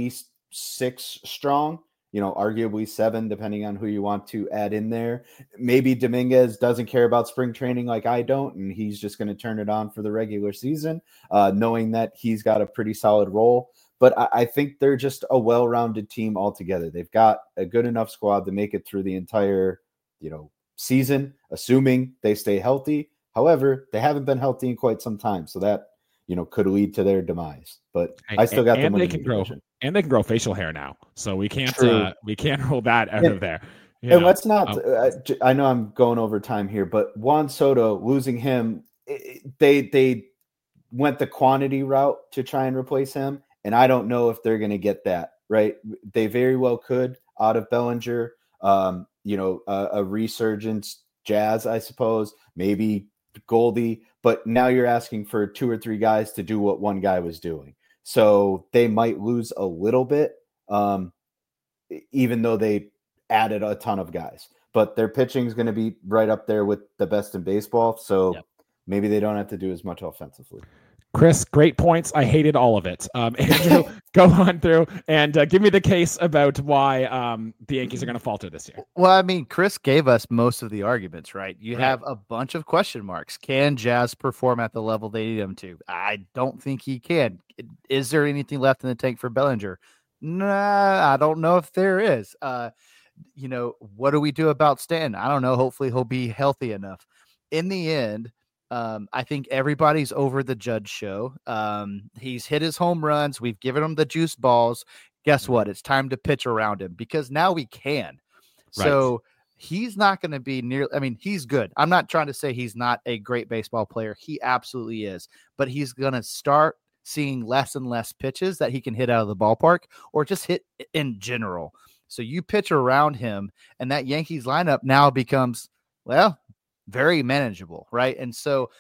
S2: six strong, you know, arguably seven, depending on who you want to add in there. Maybe Dominguez doesn't care about spring training like I don't, and he's just going to turn it on for the regular season, uh, knowing that he's got a pretty solid role. But I, I think they're just a well-rounded team altogether. They've got a good enough squad to make it through the entire, you know, season, assuming they stay healthy. However, they haven't been healthy in quite some time, so that, you know, could lead to their demise. But I still got them.
S1: And they can grow, and they can grow facial hair now, so we can't uh, we can't roll that out
S2: and,
S1: of there.
S2: You and know? let's not. Um, uh, I know I'm going over time here, but Juan Soto, losing him, they they went the quantity route to try and replace him, and I don't know if they're going to get that right. They very well could out of Bellinger. Um, you know, a, a resurgence, Jazz, I suppose, maybe Goldie, but now you're asking for two or three guys to do what one guy was doing. So they might lose a little bit, um, even though they added a ton of guys. But their pitching is going to be right up there with the best in baseball. So yep. maybe they don't have to do as much offensively.
S1: Chris, great points. I hated all of it. Um, Andrew, go on through and uh, give me the case about why um, the Yankees are going to falter this year.
S3: Well, I mean, Chris gave us most of the arguments, right? You right. have a bunch of question marks. Can Jazz perform at the level they need him to? I don't think he can. Is there anything left in the tank for Bellinger? Nah, I don't know if there is. Uh, you know, what do we do about Stanton? I don't know. Hopefully he'll be healthy enough. In the end, Um, I think everybody's over the Judge show. Um, he's hit his home runs. We've given him the juice balls. Guess what? It's time to pitch around him because now we can. Right. So he's not going to be near. I mean, he's good. I'm not trying to say he's not a great baseball player. He absolutely is. But he's going to start seeing less and less pitches that he can hit out of the ballpark or just hit in general. So you pitch around him, and that Yankees lineup now becomes, well, very manageable, right? And so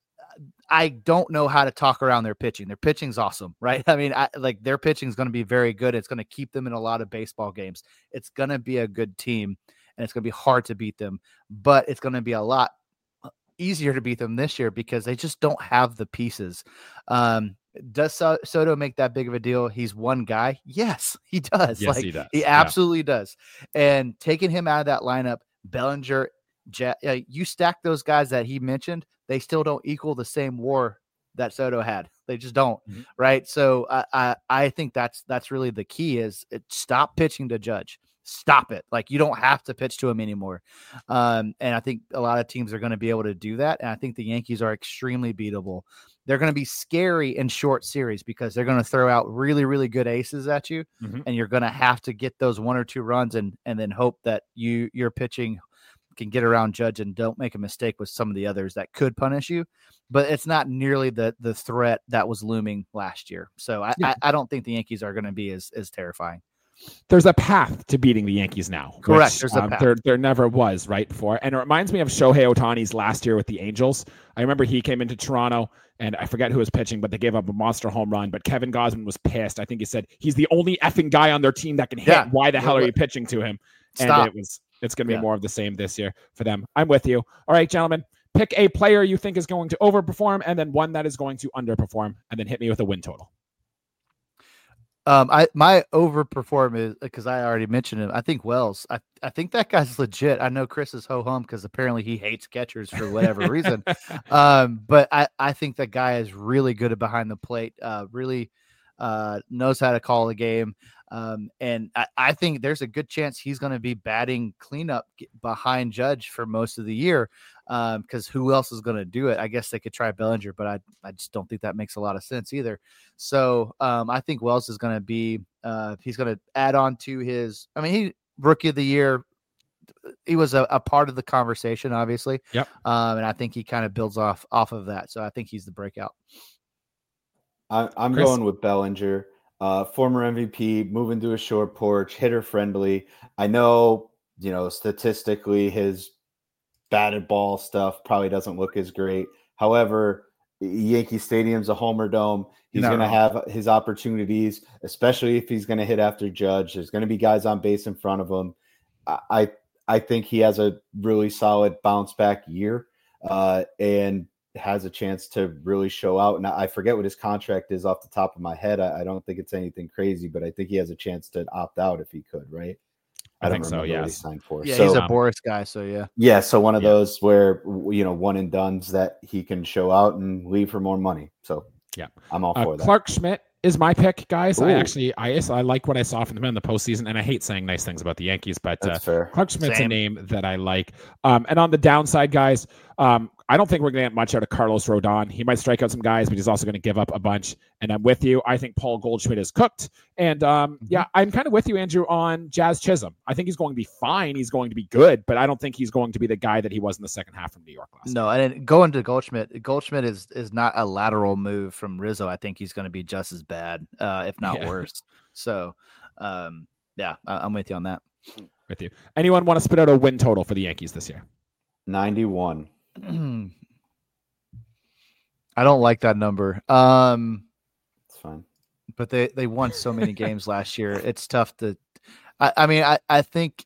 S3: I don't know how to talk around their pitching. Their pitching's awesome, right? I mean, I, like their pitching is going to be very good. It's going to keep them in a lot of baseball games. It's going to be a good team, and it's going to be hard to beat them, but it's going to be a lot easier to beat them this year because they just don't have the pieces. Um, does Soto make that big of a deal? He's one guy. Yes, he does.
S1: Yes,
S3: like,
S1: he does.
S3: He absolutely yeah. does. And taking him out of that lineup, Bellinger, Ja- uh, you stack those guys that he mentioned, they still don't equal the same war that Soto had. They just don't, mm-hmm. right? So I, I I think that's that's really the key is it, stop pitching to Judge. Stop it. Like you don't have to pitch to him anymore. Um, and I think a lot of teams are going to be able to do that. And I think the Yankees are extremely beatable. They're going to be scary in short series because they're going to throw out really, really good aces at you. Mm-hmm. And you're going to have to get those one or two runs and and then hope that you you're pitching can get around Judge and don't make a mistake with some of the others that could punish you, but it's not nearly the the threat that was looming last year. So I, yeah. I, I don't think the Yankees are going to be as, as terrifying.
S1: There's a path to beating the Yankees now.
S3: Correct.
S1: Which,
S3: There's a
S1: um,
S3: path.
S1: There, there never was right before. And it reminds me of Shohei Ohtani's last year with the Angels. I remember he came into Toronto and I forget who was pitching, but they gave up a monster home run. But Kevin Gausman was pissed. I think he said he's the only effing guy on their team that can hit. Yeah. Why the hell are you pitching to him? And
S3: Stop.
S1: it was, It's going to be
S3: yeah.
S1: more of the same this year for them. I'm with you. All right, gentlemen, pick a player you think is going to overperform and then one that is going to underperform, and then hit me with a win total.
S3: Um, I my overperform is because I already mentioned him. I think Wells. I, I think that guy's legit. I know Chris is ho hum because apparently he hates catchers for whatever reason. Um, but I, I think that guy is really good at behind the plate. Uh, really uh, knows how to call the game. Um, and I, I think there's a good chance he's going to be batting cleanup behind Judge for most of the year. Um, because who else is going to do it? I guess they could try Bellinger, but I, I just don't think that makes a lot of sense either. So, um, I think Wells is going to be, uh, he's going to add on to his, I mean, he rookie of the year, he was a, a part of the conversation, obviously.
S1: Yep.
S3: Um, and I think he kind of builds off, off of that. So I think he's the breakout.
S2: I, I'm
S1: Chris?
S2: going with Bellinger. Uh, former M V P, moving to a short porch, hitter friendly. I know, you know, statistically his batted ball stuff probably doesn't look as great. However, Yankee Stadium's a homer dome. He's no. going to have his opportunities, especially if he's going to hit after Judge. There's going to be guys on base in front of him. I I think he has a really solid bounce back year. Uh, and has a chance to really show out. And I forget what his contract is off the top of my head. I, I don't think it's anything crazy, but I think he has a chance to opt out if he could, right?
S1: I, I think so. Yeah, he
S2: signed for.
S3: Yeah,
S2: so,
S3: he's a Boris guy. So yeah,
S2: yeah. So one of yeah. those where you know one and dones that he can show out and leave for more money. So
S1: yeah,
S2: I'm all for
S1: uh,
S2: that.
S1: Clark Schmidt is my pick, guys. Ooh. I actually I I like what I saw from them in the postseason, and I hate saying nice things about the Yankees, but uh, Clark Schmidt's Same. a name that I like. Um, and on the downside, guys, um, I don't think we're going to get much out of Carlos Rodon. He might strike out some guys, but he's also going to give up a bunch. And I'm with you. I think Paul Goldschmidt is cooked. And um, mm-hmm. yeah, I'm kind of with you, Andrew, on Jazz Chisholm. I think he's going to be fine. He's going to be good, but I don't think he's going to be the guy that he was in the second half from New York last
S3: No, year. And going to Goldschmidt, Goldschmidt is is not a lateral move from Rizzo. I think he's going to be just as bad, uh, if not yeah. worse. So, um, yeah, I'm with you on that.
S1: With you. Anyone want to spit out a win total for the Yankees this year?
S2: ninety-one.
S3: I don't like that number. Um,
S2: it's fine.
S3: But they, they won so many games last year. It's tough to I, I mean I, I think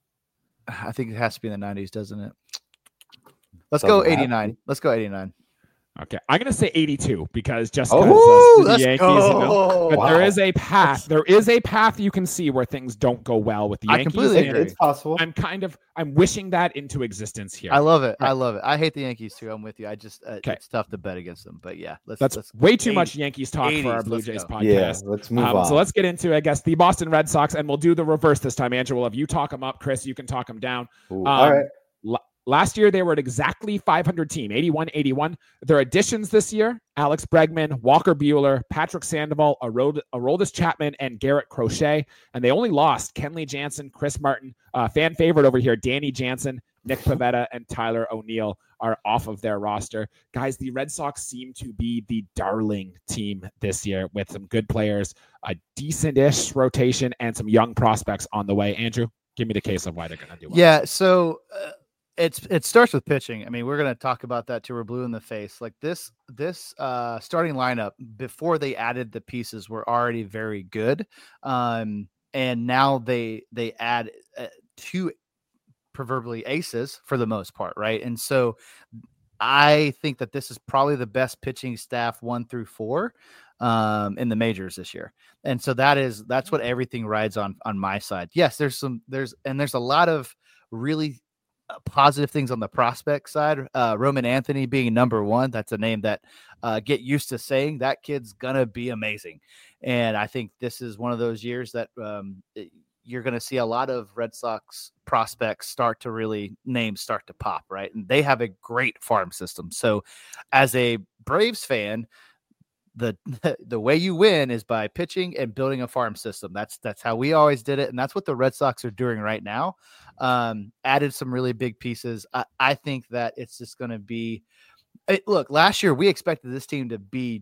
S3: I think it has to be in the nineties, doesn't it? Let's Doesn't go eighty-nine. Let's go eighty-nine.
S1: Okay, I'm going to say eighty-two because just
S3: oh,
S1: because
S3: the Yankees, you
S1: know, but wow. there is a path. There is a path you can see where things don't go well with the Yankees.
S3: I completely agree.
S2: It's possible.
S1: I'm kind of I'm wishing that into existence here.
S3: I love it. Right. I love it. I hate the Yankees too. I'm with you. I just uh, okay. It's tough to bet against them. But yeah, let's.
S1: That's
S3: let's,
S1: way too eighty, much Yankees talk for our Blue Jays
S3: go.
S1: podcast.
S2: Yeah, let's move um, on.
S1: So let's get into I guess the Boston Red Sox, and we'll do the reverse this time. Andrew, we'll have you talk them up. Chris, you can talk them down.
S2: Ooh, um, all right.
S1: L- Last year, they were an exactly five hundred team, eighty-one eighty-one. Their additions this year, Alex Bregman, Walker Buehler, Patrick Sandoval, Arod- Aroldis Chapman, and Garrett Crochet. And they only lost Kenley Jansen, Chris Martin, uh, fan favorite over here, Danny Jansen, Nick Pivetta, and Tyler O'Neill are off of their roster. Guys, the Red Sox seem to be the darling team this year with some good players, a decent-ish rotation, and some young prospects on the way. Andrew, give me the case of why they're going to do well.
S3: Yeah, so... Uh... It's it starts with pitching. I mean, we're going to talk about that till we're blue in the face. Like this, this uh, starting lineup before they added the pieces were already very good, um, and now they they add uh, two proverbially aces for the most part, right? And so, I think that this is probably the best pitching staff one through four um, in the majors this year, and so that is that's what everything rides on on my side. Yes, there's some there's and there's a lot of really positive things on the prospect side. Uh, Roman Anthony being number one. That's a name that uh, get used to saying that kid's going to be amazing. And I think this is one of those years that um, you're going to see a lot of Red Sox prospects start to really names start to pop, right? And they have a great farm system. So as a Braves fan, the the way you win is by pitching and building a farm system. That's that's how we always did it, and that's what the Red Sox are doing right now. Um, added some really big pieces. I, I think that it's just going to be. It, look, last year we expected this team to be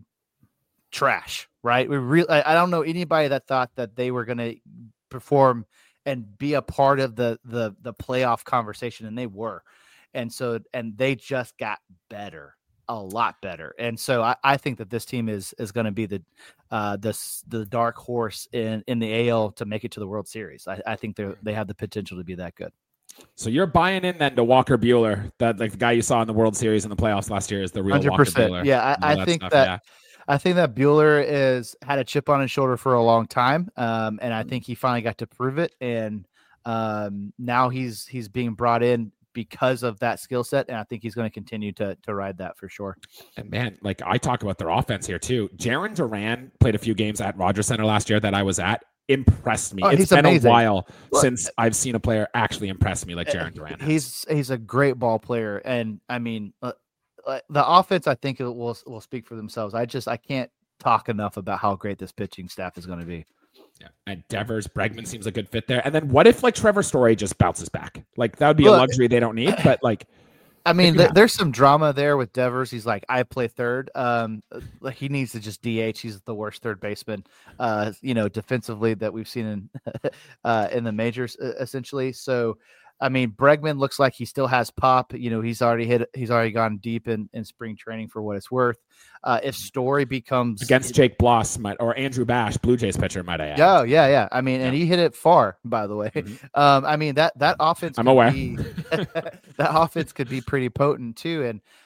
S3: trash, right? We really. I, I don't know anybody that thought that they were going to perform and be a part of the the the playoff conversation, and they were, and so and they just got better. A lot better, and so I, I think that this team is is going to be the uh the the dark horse in in the A L to make it to the World Series. I, I think they they have the potential to be that good.
S1: So you're buying in then to Walker Buehler, that like the guy you saw in the World Series in the playoffs last year is the real one hundred percent.
S3: Walker Buehler.
S1: Yeah,
S3: I, I that think stuff, that yeah. I think that Buehler is had a chip on his shoulder for a long time, um, and I think he finally got to prove it, and um, now he's he's being brought in because of that skill set, and I think he's going to continue to to ride that for sure.
S1: And man, like I talk about their offense here too. Jarren Duran played a few games at Rogers Center last year that I was at. Impressed me.
S3: Oh,
S1: it's been
S3: amazing.
S1: a while
S3: Look,
S1: since I've seen a player actually impress me like Jarren Duran has.
S3: He's he's a great ball player, and I mean uh, uh, the offense. I think it will will speak for themselves. I just I can't talk enough about how great this pitching staff is going to be.
S1: Yeah, and Devers, Bregman seems a good fit there. And then what if like Trevor Story just bounces back? Like that would be Look, a luxury they don't need. But like,
S3: I mean, th- there's some drama there with Devers. He's like, I play third. Um, like he needs to just D H. He's the worst third baseman, uh, you know, defensively that we've seen in uh, in the majors, essentially. So, I mean, Bregman looks like he still has pop. You know, he's already hit. He's already gone deep in, in spring training for what it's worth. Uh, if Story becomes
S1: against Jake Bloss might, or Andrew Bash, Blue Jays pitcher, might I add?
S3: Oh yeah, yeah. I mean, yeah. and he hit it far, by the way. Mm-hmm. Um, I mean that that offense.
S1: I'm aware.
S3: Be, that offense could be pretty potent too. And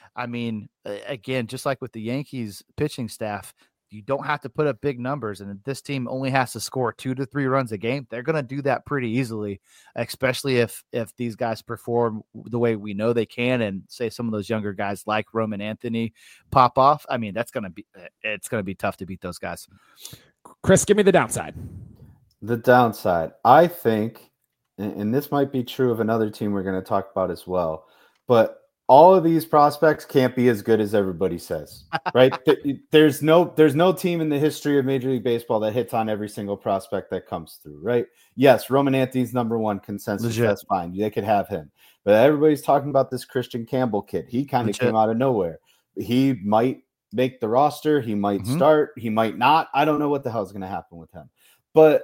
S3: I mean, again, just like with the Yankees pitching staff, you don't have to put up big numbers, and this team only has to score two to three runs a game. They're going to do that pretty easily, especially if if these guys perform the way we know they can, and say some of those younger guys like Roman Anthony pop off. I mean, that's going to be it's going to be tough to beat those guys.
S1: Chris, give me the downside.
S2: The downside, I think, and this might be true of another team we're going to talk about as well, but all of these prospects can't be as good as everybody says, right? There's no there's no team in the history of Major League Baseball that hits on every single prospect that comes through, right? Yes, Roman Anthony's number one consensus. Legit. That's fine. They could have him. But everybody's talking about this Christian Campbell kid. He kind of came out of nowhere. He might make the roster. He might mm-hmm. start. He might not. I don't know what the hell is going to happen with him. But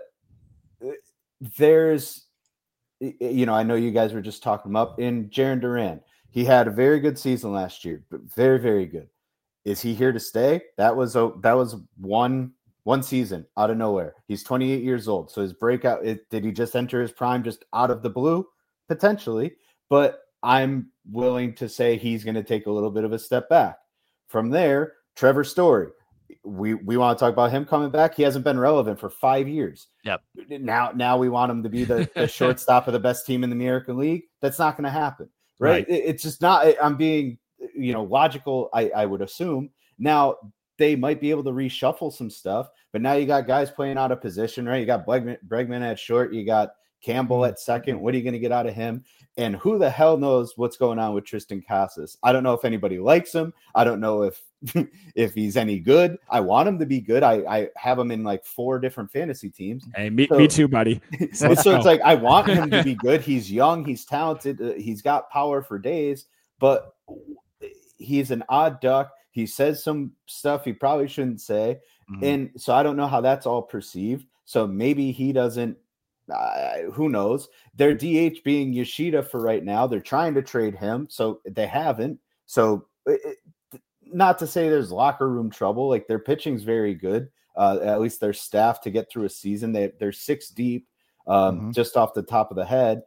S2: there's, you know, I know you guys were just talking him up in Jarren Duran. He had a very good season last year, but very, very good. Is he here to stay? That was a that was one one season out of nowhere. He's twenty-eight years old, so his breakout. It, did he just enter his prime just out of the blue? Potentially, but I'm willing to say he's going to take a little bit of a step back. From there, Trevor Story. We we want to talk about him coming back. He hasn't been relevant for five years.
S3: Yep.
S2: Now now we want him to be the, the shortstop of the best team in the American League. That's not going to happen. Right? right. It's just not, I'm being, you know, logical. I, I would assume now they might be able to reshuffle some stuff, but now you got guys playing out of position, right? You got Bregman, Bregman at short. You got Campbell at second. What are you going to get out of him? And who the hell knows what's going on with Tristan Casas? I don't know if anybody likes him. I don't know if, if he's any good. I want him to be good. I, I have him in like four different fantasy teams.
S1: Hey, me, so, me too, buddy.
S2: so so it's like, I want him to be good. He's young. He's talented. Uh, he's got power for days, but he's an odd duck. He says some stuff he probably shouldn't say. Mm-hmm. And so I don't know how that's all perceived. So maybe he doesn't, uh, who knows? Their D H being Yoshida for right now. They're trying to trade him. So they haven't. So it, not to say there's locker room trouble. Like their pitching's very good. Uh, at least their staff to get through a season. They, they're six deep um, mm-hmm. just off the top of the head.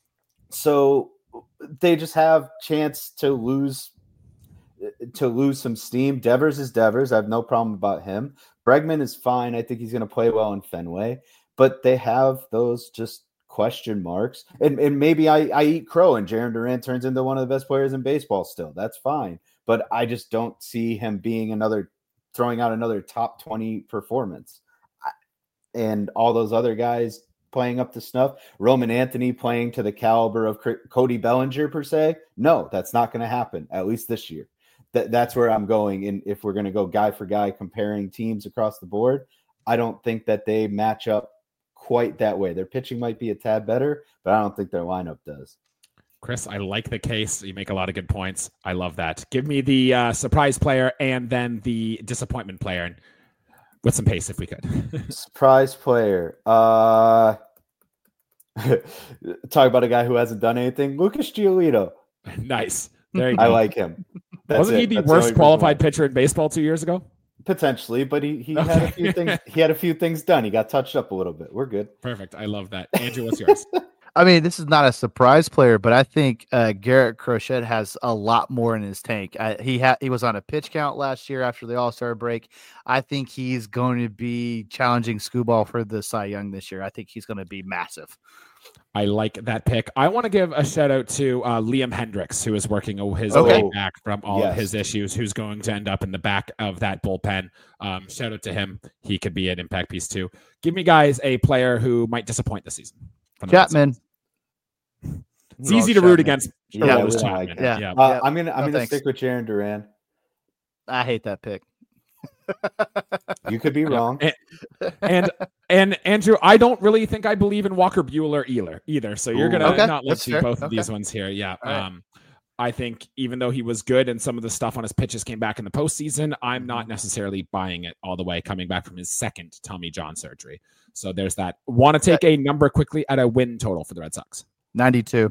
S2: So they just have chance to lose to lose some steam. Devers is Devers. I have no problem about him. Bregman is fine. I think he's going to play well in Fenway, but they have those just question marks. And, and maybe I, I eat crow and Jarren Duran turns into one of the best players in baseball still. That's fine. But I just don't see him being another, throwing out another top twenty performance. And all those other guys playing up to snuff. Roman Anthony playing to the caliber of Cody Bellinger per se. No, that's not going to happen, at least this year. That that's where I'm going. And if we're going to go guy for guy comparing teams across the board, I don't think that they match up quite that way. Their pitching might be a tad better, but I don't think their lineup does.
S1: Chris, I like the case. You make a lot of good points. I love that. Give me the uh, surprise player and then the disappointment player, and with some pace, if we could. Surprise
S2: player. Uh, talk about a guy who hasn't done anything. Lucas Giolito.
S1: Nice. There you go.
S2: I like him. That's
S1: Wasn't
S2: it.
S1: he the
S2: That's
S1: worst
S2: the
S1: qualified pitcher in baseball two years ago?
S2: Potentially, but he, he
S1: Okay.
S2: had a few things. He had a few things done. He got touched up a little bit. We're good.
S1: Perfect. I love that. Andrew, what's yours?
S3: I mean, this is not a surprise player, but I think uh, Garrett Crochet has a lot more in his tank. I, he had he was on a pitch count last year after the All-Star break. I think he's going to be challenging Skubal for the Cy Young this year. I think he's going to be massive.
S1: I like that pick. I want to give a shout out to uh, Liam Hendricks, who is working his
S2: Okay.
S1: way back from all
S2: Yes.
S1: of his issues, who's going to end up in the back of that bullpen. Um, shout out to him. He could be an impact piece too. Give me, guys, a player who might disappoint this season. from the Red Sox.
S3: Chapman.
S1: It's easy to root against.
S2: Yeah,
S1: Aroldis
S2: we don't
S1: Chapman.
S2: like it.
S3: Yeah.
S1: yeah.
S2: Uh,
S3: Yeah.
S2: I'm gonna I'm
S3: No,
S2: gonna
S3: thanks.
S2: stick with Jarren Duran.
S3: I hate that pick.
S2: You could be wrong.
S1: And, and and Andrew, I don't really think I believe in Walker Buehler either. Either, so you're
S2: Ooh.
S1: gonna
S3: Okay,
S1: not live
S3: that's
S1: through
S3: fair.
S1: both of
S3: Okay.
S1: these ones here. Yeah.
S3: All right.
S1: Um, I think even though he was good and some of the stuff on his pitches came back in the postseason, I'm
S3: Mm-hmm.
S1: not necessarily buying it all the way. Coming back from his second Tommy John surgery, so there's that. Want to take a number quickly at a win total for the Red Sox?
S3: ninety-two.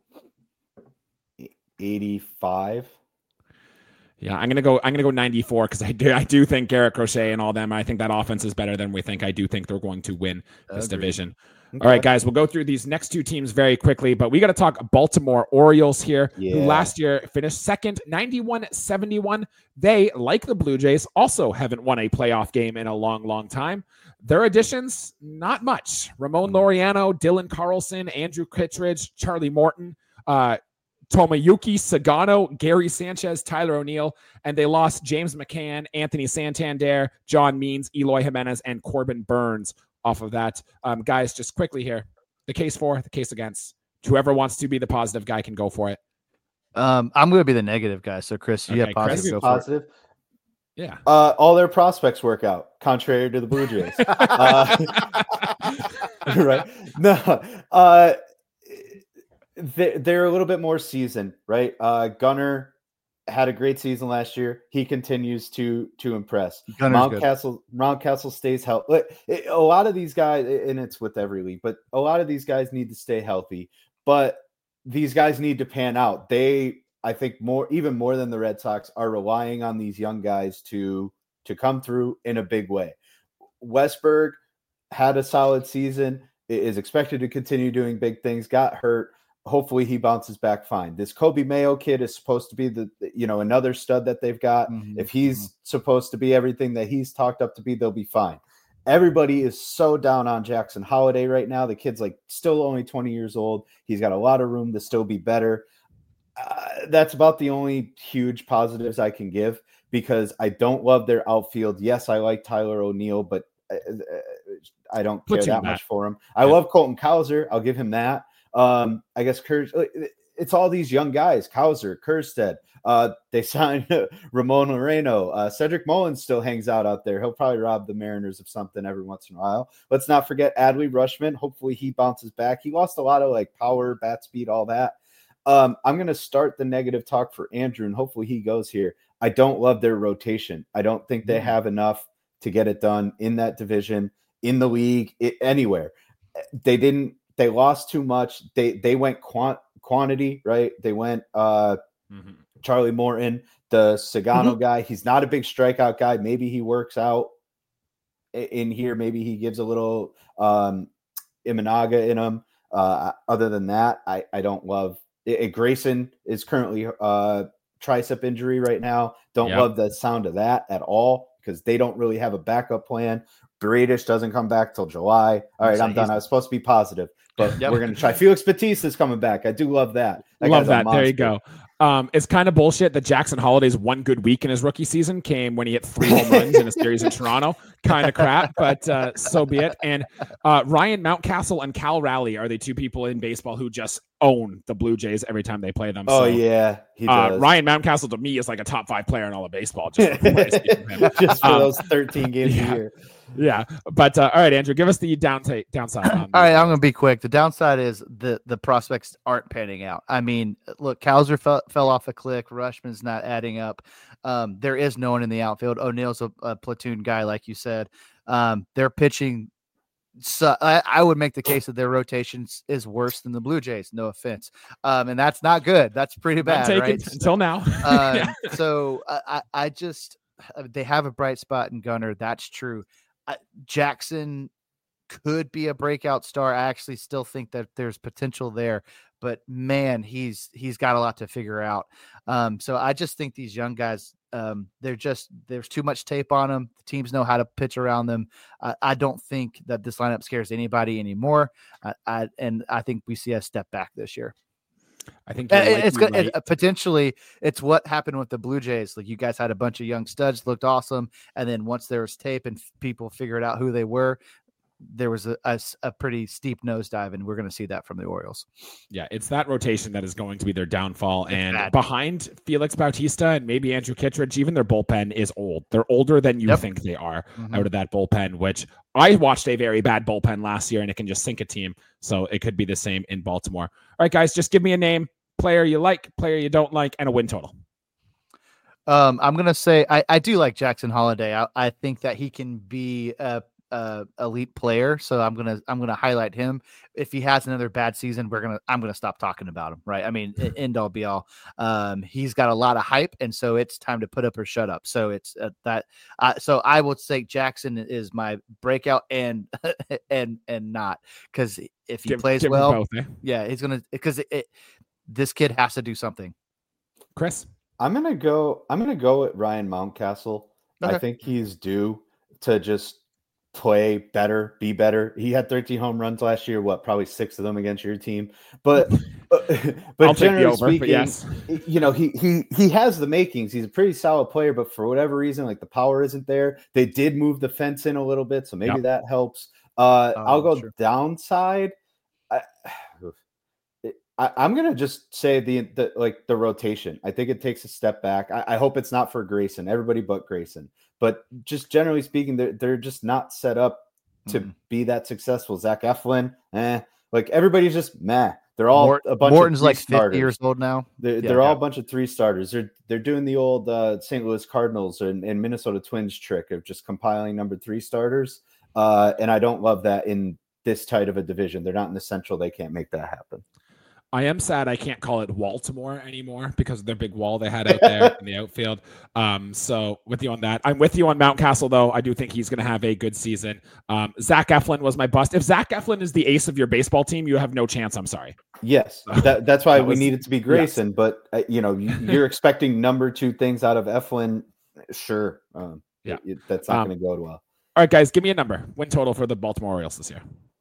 S2: eighty-five.
S1: Yeah, I'm gonna go. I'm gonna go ninety-four because I do. I do think Garrett Crochet and all them. I think that offense is better than we think. I do think they're going to win this
S3: Agreed.
S1: division. Okay. All right, guys, we'll go through these next two teams very quickly, but we got to talk Baltimore Orioles here, yeah. who last year finished second, ninety-one seventy-one. They, like the Blue Jays, also haven't won a playoff game in a long, long time. Their additions, not much. Ramon Laureano, Dylan Carlson, Andrew Kittredge, Charlie Morton, uh, Tomoyuki Sagano, Gary Sanchez, Tyler O'Neill, and they lost James McCann, Anthony Santander, John Means, Eloy Jimenez, and Corbin Burns off of that. Um, guys, just quickly here, the case for, the case against. Whoever wants to be the positive guy can go for it.
S3: Um, I'm going to be the negative guy. So, Chris, you
S1: okay,
S3: have positive.
S2: Chris,
S3: go
S2: positive.
S3: For it.
S1: Yeah.
S2: Uh, all their prospects work out, contrary to the Blue Jays. uh, right? No. Uh, they, they're a little bit more seasoned, right? Uh, Gunnar had a great season last year. He continues to to impress. Mountcastle Mountcastle stays healthy. A lot of these guys, and it's with every league, but a lot of these guys need to stay healthy. But these guys need to pan out. They, I think, more even more than the Red Sox, are relying on these young guys to to come through in a big way. Westberg had a solid season. Is expected to continue doing big things. Got hurt. Hopefully he bounces back fine. This Kobe Mayo kid is supposed to be the, you know, another stud that they've got. Mm-hmm. If he's mm-hmm. supposed to be everything that he's talked up to be, they'll be fine. Everybody is so down on Jackson Holiday right now. The kid's like still only twenty years old. He's got a lot of room to still be better. Uh, that's about the only huge positives I can give, because I don't love their outfield. Yes, I like Tyler O'Neill, but uh, I don't care that much for him. I yeah. love Colton Cowser. I'll give him that. Um, I guess Kur- it's all these young guys, Cowser, Kerstead. Uh, they signed Ramon Moreno. Uh, Cedric Mullins still hangs out out there. He'll probably rob the Mariners of something every once in a while. Let's not forget Adley Rushman. Hopefully he bounces back. He lost a lot of like power, bat speed, all that. Um, I'm going to start the negative talk for Andrew, and hopefully he goes here. I don't love their rotation. I don't think they have enough to get it done in that division, in the league, it, anywhere. They didn't. They lost too much. They they went quant, quantity, right? They went uh, mm-hmm. Charlie Morton, the Sagano mm-hmm. guy. He's not a big strikeout guy. Maybe he works out in here. Maybe he gives a little um, Imanaga in him. Uh, other than that, I, I don't love it. Grayson is currently uh, tricep injury right now. Don't yep. love the sound of that at all, because they don't really have a backup plan. Bradish doesn't come back till July. All right, I'm done. I was supposed to be positive, but yep. we're going to try. Felix Batista is coming back. I do love that.
S1: that love that. There you go. Um, it's kind of bullshit that Jackson Holiday's one good week in his rookie season came when he hit three home runs in a series in Toronto. Kind of crap, but uh, so be it. And uh, Ryan Mountcastle and Cal Raleigh are the two people in baseball who just own the Blue Jays every time they play them.
S2: Oh,
S1: so,
S2: yeah.
S1: He does. Uh, Ryan Mountcastle to me is like a top five player in all of baseball. Just for,
S2: just for um, those thirteen games
S1: yeah.
S2: a year.
S1: Yeah, but uh, all right, Andrew, give us the down t- downside.
S3: all right, I'm going to be quick. The downside is the the prospects aren't panning out. I mean, look, Cowser fell, fell off a cliff. Rushman's not adding up. Um, there is no one in the outfield. O'Neill's a, a platoon guy, like you said. Um, they're pitching. So I, I would make the case that their rotation is worse than the Blue Jays. No offense, um, and that's not good. That's pretty bad, right?
S1: Until now.
S3: uh, yeah. So I, I just they have a bright spot in Gunnar. That's true. I, Jackson could be a breakout star. I actually still think that there's potential there, but man, he's he's got a lot to figure out. Um, so I just think these young guys, um, they're just there's too much tape on them. The teams know how to pitch around them. I, I don't think that this lineup scares anybody anymore. I, I and I think we see a step back this year.
S1: I think
S3: it's good.
S1: Right.
S3: It, potentially, it's what happened with the Blue Jays. Like you guys had a bunch of young studs, looked awesome, and then once there was tape and f- people figured out who they were, there was a, a, a pretty steep nosedive, and we're going to see that from the Orioles.
S1: Yeah, it's that rotation that is going to be their downfall.
S3: It's
S1: and
S3: bad.
S1: Behind Felix Bautista and maybe Andrew Kittredge, even their bullpen is old. They're older than you
S3: yep.
S1: think they are
S3: mm-hmm.
S1: out of that bullpen, which I watched a very bad bullpen last year, and it can just sink a team. So it could be the same in Baltimore. All right, guys, just give me a name. Player you like, player you don't like, and a win total.
S3: Um, I'm going to say I, I do like Jackson Holiday. I, I think that he can be a, uh, elite player. So I'm gonna I'm gonna highlight him. If he has another bad season, we're gonna I'm gonna stop talking about him. Right? I mean, end all be all. Um, he's got a lot of hype, and so it's time to put up or shut up. So it's uh, that. Uh, so I would say Jackson is my breakout and and and not because if he
S1: give,
S3: plays
S1: give
S3: well,
S1: both, eh?
S3: yeah, he's gonna because it, it, this kid has to do something.
S1: Chris,
S2: I'm gonna go. I'm gonna go with Ryan Mountcastle.
S3: Okay.
S2: I think he's due to just play better, be better. He had thirteen home runs last year. What, probably six of them against your team. But but, but
S1: I'll
S2: generally
S1: over,
S2: speaking,
S1: but yes.
S2: you know, he he he has the makings. He's a pretty solid player, but for whatever reason, like the power isn't there. They did move the fence in a little bit, so maybe
S1: yep.
S2: that helps. Uh,
S3: oh,
S2: I'll go
S3: sure.
S2: downside. I, I, I'm gonna just say the, the like the rotation. I think it takes a step back. I, I hope it's not for Grayson, everybody but Grayson. But just generally speaking, they're they're just not set up to mm. be that successful. Zach Eflin, eh, like everybody's just meh. They're all
S3: Mort,
S2: a bunch
S3: Morton's
S2: of three
S3: like
S2: starters.
S3: fifty years old now.
S2: They're,
S3: yeah,
S2: they're
S3: yeah.
S2: all a bunch of three starters. They're they're doing the old uh, Saint Louis Cardinals and, and Minnesota Twins trick of just compiling number three starters. Uh, and I don't love that in this tight of a division. They're not in the Central. They can't make that happen.
S1: I am sad I can't call it Baltimore anymore because of their big wall they had out there in the outfield. Um, so with you on that. I'm with you on Mountcastle, though. I do think he's going to have a good season. Um, Zach Eflin was my bust. If Zach Eflin is the ace of your baseball team, you have no chance. I'm sorry.
S2: Yes, that, that's why
S1: that
S2: we
S1: was,
S2: needed to be Grayson. Yes. But, uh, you know, you're expecting number two things out of Eflin. Sure. Um,
S1: yeah,
S2: it, that's not
S1: um,
S2: going to go well.
S1: All right, guys, give me a number. Win total for the Baltimore Orioles this year.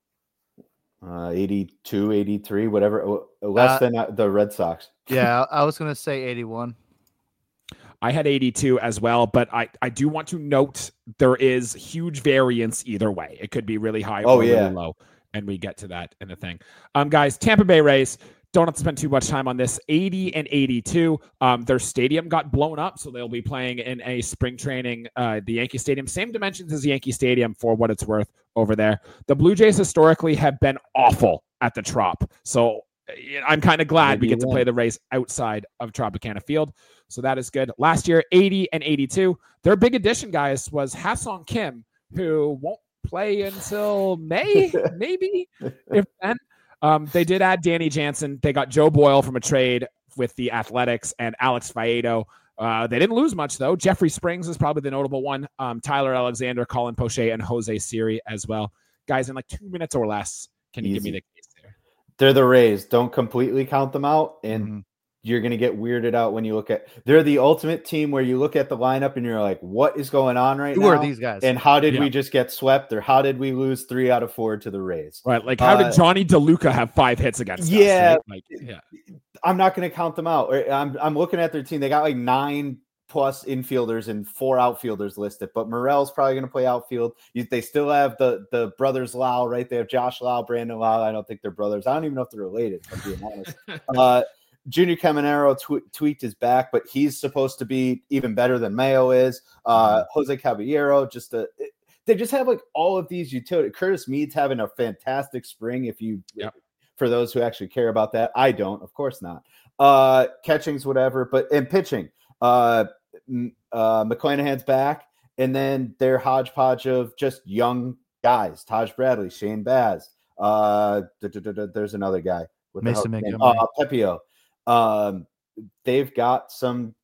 S2: Uh, eighty-two, eighty-three, whatever, less uh, than the Red Sox.
S3: Yeah, I was going to say eighty-one.
S1: I had eighty-two as well, but I, I do want to note there is huge variance either way. It could be really high
S2: oh,
S1: or
S2: yeah.
S1: really low, and we get to that in the thing. Um, guys, Tampa Bay Rays, don't have to spend too much time on this. eighty and eighty-two. Um, their stadium got blown up, so they'll be playing in a spring training, uh, the Yankee Stadium. Same dimensions as Yankee Stadium for what it's worth over there. The Blue Jays historically have been awful at the Trop, so I'm kind of glad Maybe we get to play the Rays outside of Tropicana Field, so that is good. Last year, eighty and eighty-two. Their big addition, guys, was Ha-Seong Kim, who won't play until May, maybe, if then. Um, they did add Danny Jansen. They got Joe Boyle from a trade with the Athletics and Alex Faedo. Uh, they didn't lose much, though. Jeffrey Springs is probably the notable one. Um, Tyler Alexander, Colin Poche, and Jose Siri as well. Guys, in like two minutes or less, can you Easy. give me the case there?
S2: They're the Rays. Don't completely count them out. And mm-hmm. you're going to get weirded out when you look at – they're the ultimate team where you look at the lineup and you're like, what is going on right
S3: Who
S2: now?
S3: Who are these guys?
S2: And how did
S1: yeah.
S2: we just get swept, or how did we lose three out of four to the Rays?
S1: Right, like how uh, did Johnny DeLuca have five hits against
S2: yeah,
S1: us? Right? Like, yeah,
S2: I'm not going to count them out. I'm, I'm looking at their team. They got like nine plus infielders and four outfielders listed, but Morel's probably going to play outfield. You, they still have the the brothers Lau, right? They have Josh Lau, Brandon Lau. I don't think they're brothers. I don't even know if they're related, if I'm being honest. Uh, Junior Caminero tw- tweaked his back, but he's supposed to be even better than Mayo is. Uh, Jose Caballero, just a, it, they just have like all of these utility. Curtis Mead's having a fantastic spring. If you,
S1: yep.
S2: for those who actually care about that, I don't, of course not. Uh, catching's whatever, but and pitching, uh, uh, McClanahan's back, and then their hodgepodge of just young guys: Taj Bradley, Shane Baz. Uh, there's another guy with
S3: Mason Montgomery,
S2: uh, Pepio. Um, they've got some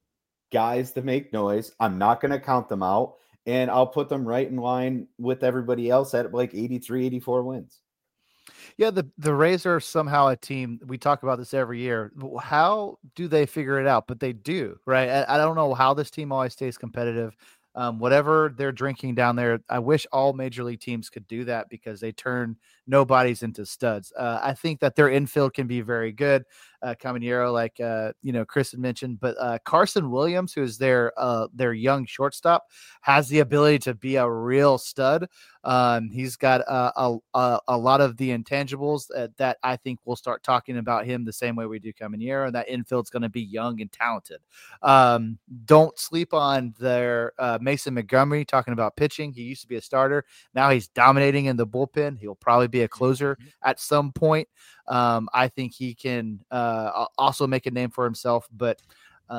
S2: guys that make noise. I'm not going to count them out, and I'll put them right in line with everybody else at like eighty-three, eighty-four wins.
S3: Yeah, the, the Rays are somehow a team. We talk about this every year. How do they figure it out? But they do, right? I, I don't know how this team always stays competitive. Um, whatever they're drinking down there, I wish all major league teams could do that because they turn nobodies into studs. Uh, I think that their infield can be very good. Uh, Caminero, like uh, you know, Chris had mentioned, but uh, Carson Williams, who is their uh, their young shortstop, has the ability to be a real stud. Um, he's got uh, a, a a lot of the intangibles that, that I think we'll start talking about him the same way we do Caminero, and that infield's going to be young and talented. Um, don't sleep on their uh, Mason Montgomery. Talking about pitching, he used to be a starter. Now he's dominating in the bullpen. He'll probably be a closer at some point. Um, I think he can uh, also make a name for himself, but um,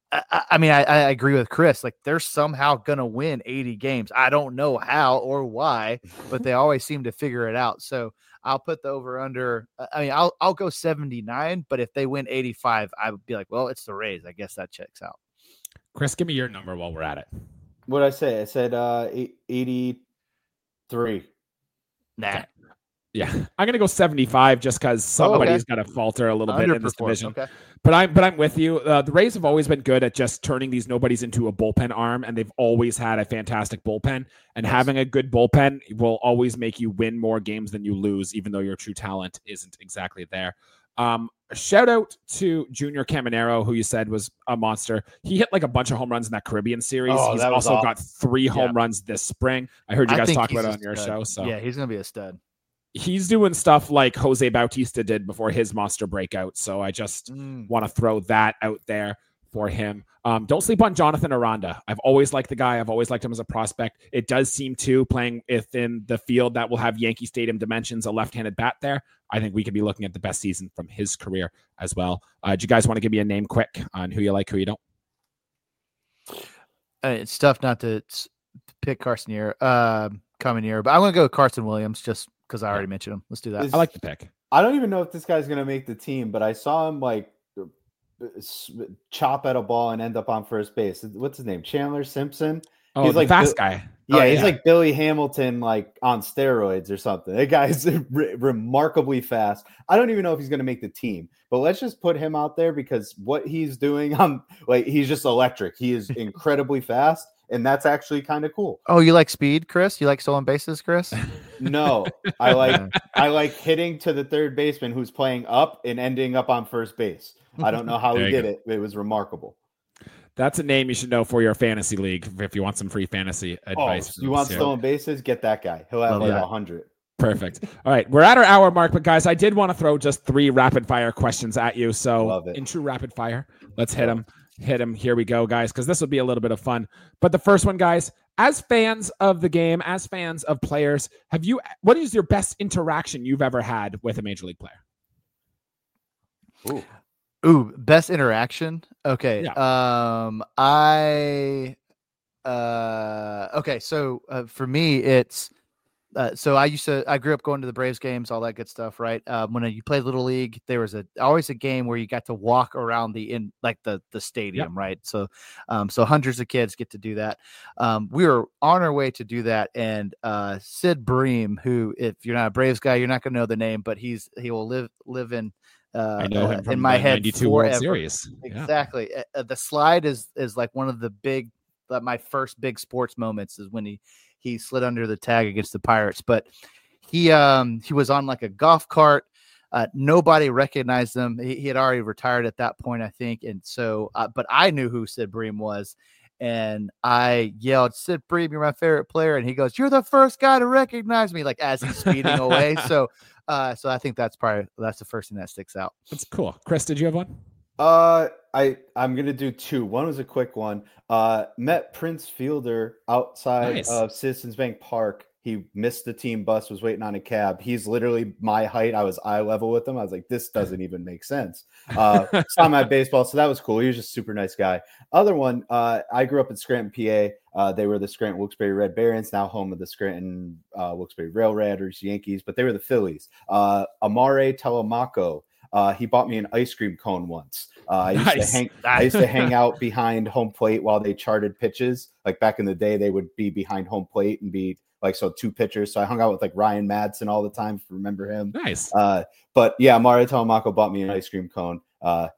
S3: I, I mean, I, I agree with Chris. Like, they're somehow going to win eighty games. I don't know how or why, but they always seem to figure it out. So I'll put the over under. I mean, I'll I'll go seventy-nine, but if they win eighty-five, I would be like, well, it's the Rays. I guess that checks out.
S1: Chris, give me your number while we're at it.
S2: What did I say? I said uh, eighty-three.
S3: Nah.
S1: Okay. Yeah, I'm gonna go seventy-five just because somebody's oh, okay. got to falter a little bit in this division.
S3: Okay.
S1: But I'm but I'm with you. Uh, the Rays have always been good at just turning these nobodies into a bullpen arm, and they've always had a fantastic bullpen. And yes. having a good bullpen will always make you win more games than you lose, even though your true talent isn't exactly there. Um, shout out to Junior Caminero, who you said was a monster. He hit like a bunch of home runs in that Caribbean series.
S2: Oh,
S1: he's
S2: also
S1: awesome. got three home yeah. runs this spring. I heard you guys talk about it on your
S3: stud.
S1: show. So
S3: yeah, he's gonna be a stud.
S1: He's doing stuff like Jose Bautista did before his monster breakout. So I just mm. want to throw that out there for him. Um, don't sleep on Jonathan Aranda. I've always liked the guy. I've always liked him as a prospect. It does seem to playing within the field that will have Yankee Stadium dimensions, a left-handed bat there. I think we could be looking at the best season from his career as well. Uh, do you guys want to give me a name quick on who you like, who you don't?
S3: Uh, it's tough not to pick Carson here, uh, coming here, but I'm going to go with Carson Williams just because I already yeah. mentioned him. Let's do that.
S2: Is,
S1: I like the pick.
S2: I don't even know if this guy's going to make the team, but I saw him like chop at a ball and end up on first base. What's his name? Chandler Simpson.
S1: Oh,
S2: he's
S1: the
S2: like
S1: fast guy.
S2: Yeah,
S1: oh,
S2: he's
S1: yeah.
S2: like Billy Hamilton, like on steroids or something. That guy's re- remarkably fast. I don't even know if he's going to make the team, but let's just put him out there because what he's doing, um, like he's just electric. He is incredibly fast, and that's actually kind of cool.
S3: Oh, you like speed, Chris? You like stolen bases, Chris?
S2: No, I like I like hitting to the third baseman who's playing up and ending up on first base. I don't know how he did go. it. It was remarkable.
S1: That's a name you should know for your fantasy league if you want some free fantasy advice.
S2: Oh, you want here. stolen bases? Get that guy. He'll have Love like a hundred.
S1: Perfect. All right, we're at our hour mark, but guys, I did want to throw just three rapid fire questions at you. So in true rapid fire, let's hit them. Hit them. Here we go, guys, because this will be a little bit of fun. But the first one, guys, as fans of the game, as fans of players, have you? What is your best interaction you've ever had with a major league player?
S3: Ooh. Ooh, best interaction. Okay. Yeah. Um, I, uh, okay. So, uh, for me, it's, uh, so I used to, I grew up going to the Braves games, all that good stuff. Right. Um, when you played Little League, there was a, always a game where you got to walk around the, in like the, the stadium. Yep. Right. So, um, so hundreds of kids get to do that. Um, we were on our way to do that. And, uh, Sid Bream, who, if you're not a Braves guy, you're not going to know the name, but he's, he will live, live in, Uh,
S1: I know him from
S3: in my
S1: the
S3: head
S1: ninety-two World Series.
S3: Exactly. Yeah. Uh, the slide is is like one of the big, uh, my first big sports moments is when he he slid under the tag against the Pirates. But he um he was on like a golf cart. Uh, nobody recognized him. He, he had already retired at that point, I think. And so, uh, but I knew who Sid Bream was. And I yelled, "Sid Bream, you're my favorite player." And he goes, "You're the first guy to recognize me," like as he's speeding away. So, uh, so I think that's probably, that's the first thing that sticks out.
S1: That's cool. Chris, did you have one?
S2: Uh, I, I'm going to do two. One was a quick one. Uh, met Prince Fielder outside nice. of Citizens Bank Park. He missed the team bus, was waiting on a cab. He's literally my height. I was eye level with him. I was like, this doesn't even make sense. Uh, saw my baseball. So that was cool. He was just a super nice guy. Other one, uh, I grew up in Scranton, P A. Uh, they were the Scranton Wilkes-Barre Red Barons, now home of the Scranton uh, Wilkes-Barre Rail Raiders, Yankees, but they were the Phillies. Uh, Amare Telemaco. Uh, he bought me an ice cream cone once. Uh, I, used nice. to hang, I used to hang out behind home plate while they charted pitches. Like back in the day, they would be behind home plate and be like, so two pitchers. So I hung out with like Ryan Madsen all the time. If you remember him.
S1: Nice.
S2: Uh, but yeah, Amare Telemaco bought me an ice cream cone uh,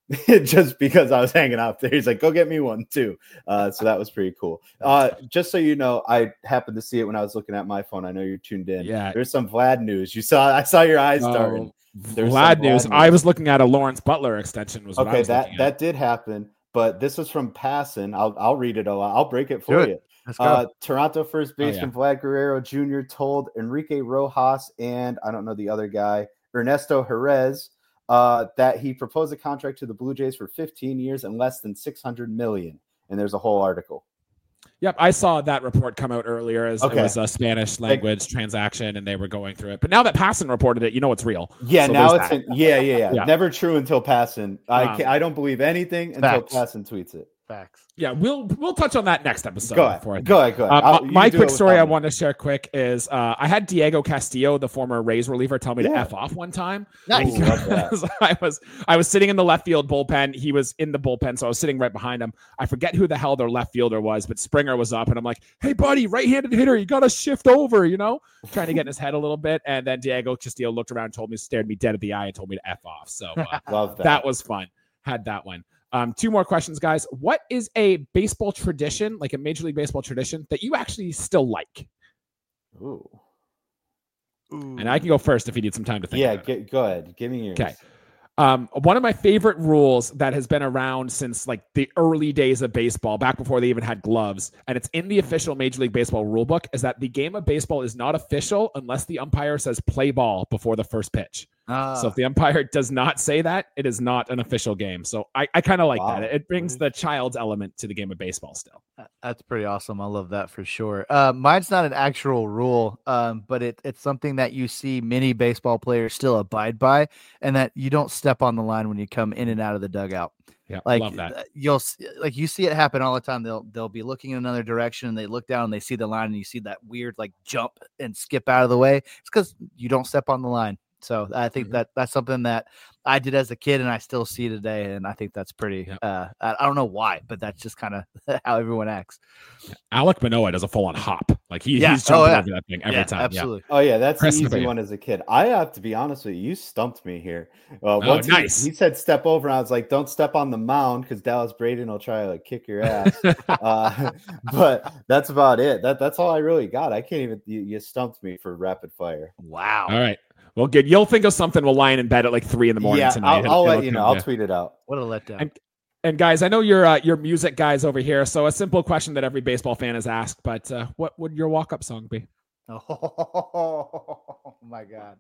S2: just because I was hanging out there. He's like, go get me one too. Uh, so that was pretty cool. Uh, just so you know, I happened to see it when I was looking at my phone. I know you're tuned in.
S1: Yeah.
S2: There's some Vlad news. You saw, I saw your eyes starting.
S1: Oh. There's Vlad news. news. I was looking at a Lawrence Butler extension. Was what
S2: okay.
S1: I was
S2: that that did happen, but this was from Passan. I'll I'll read it a lot. I'll break it for
S3: Do
S2: you.
S3: It.
S2: Uh, Toronto first baseman
S1: oh, yeah.
S2: Vlad Guerrero Junior told Enrique Rojas and I don't know the other guy, Ernesto Jerez, uh, that he proposed a contract to the Blue Jays for fifteen years and less than six hundred million. And there's a whole article.
S1: Yep, I saw that report come out earlier as okay. it was a Spanish language like, transaction, and they were going through it. But now that Passan reported it, you know it's real.
S2: Yeah,
S1: so
S2: now it's in, yeah, yeah, yeah, yeah. Never true until Passan. I um, I don't believe anything
S3: facts.
S2: until Passan tweets it.
S3: Facts.
S1: Yeah, we'll we'll touch on that next episode.
S2: Go ahead. Go ahead. Go ahead.
S1: Um, my quick story I want to share quick is uh, I had Diego Castillo, the former Rays reliever, tell me yeah. to F off one time.
S3: Nice.
S1: Ooh, I was I was sitting in the left field bullpen. He was in the bullpen, so I was sitting right behind him. I forget who the hell their left fielder was, but Springer was up, and I'm like, "Hey, buddy, right-handed hitter, you got to shift over," you know, trying to get in his head a little bit. And then Diego Castillo looked around, told me, stared me dead at the eye, and told me to F off. So uh,
S2: Love that.
S1: that was fun. Had that one. Um, two more questions, guys. What is a baseball tradition, like a Major League Baseball tradition, that you actually still like?
S2: Ooh.
S1: Ooh. And I can go first if you need some time to think.
S2: Yeah,
S1: about
S2: get,
S1: it.
S2: go ahead. Give me yours.
S1: Okay. Um, one of my favorite rules that has been around since like the early days of baseball, back before they even had gloves, and it's in the official Major League Baseball rule book, is that the game of baseball is not official unless the umpire says play ball before the first pitch. Ah. So if the umpire does not say that, it is not an official game. So I, I kind of like wow. that. It brings the child's element to the game of baseball still.
S3: That's pretty awesome. I love that for sure. Uh, mine's not an actual rule, um, but it, it's something that you see many baseball players still abide by, and that you don't step on the line when you come in and out of the dugout.
S1: Yeah,
S3: like
S1: love that.
S3: You'll like you see it happen all the time. They'll they'll be looking in another direction, and they look down and they see the line, and you see that weird like jump and skip out of the way. It's because you don't step on the line. So I think mm-hmm. that that's something that I did as a kid and I still see today. And I think that's pretty, yeah. uh, I, I don't know why, but that's just kind of how everyone acts.
S1: Yeah. Alek Manoah does a full on hop. Like he, yeah. he's jumping oh, yeah. over that thing every
S3: yeah,
S1: time.
S3: Absolutely.
S2: Yeah. Oh yeah. That's an easy one as a kid. I have to be honest with you. You stumped me here. Uh,
S1: oh, nice.
S2: He, he said, step over. And I was like, don't step on the mound, because Dallas Braden will try to like kick your ass. uh, but that's about it. That That's all I really got. I can't even, you, you stumped me for rapid fire.
S3: Wow.
S1: All right. Well, good. You'll think of something. We'll lie in bed at like three in the morning
S2: yeah,
S1: tonight.
S2: I'll, I'll let you know. I'll tweet it out.
S3: What a letdown.
S1: And, and guys, I know you're uh, you're music guys over here. So a simple question that every baseball fan has asked, but uh, what would your walk-up song be?
S3: Oh my God.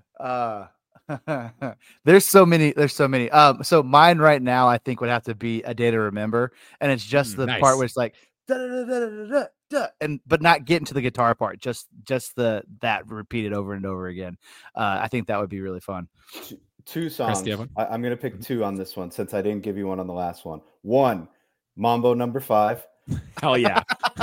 S3: Uh, there's so many. There's so many. Um, so mine right now, I think would have to be A Day to Remember, and it's just the
S1: nice.
S3: part where it's like. Da, da, da, da, da, da, and but not getting to the guitar part, just just the that repeated over and over again. Uh, I think that would be really fun.
S2: Two, two songs. I, I'm going to pick two on this one since I didn't give you one on the last one. One, Mambo Number Five.
S1: Hell yeah.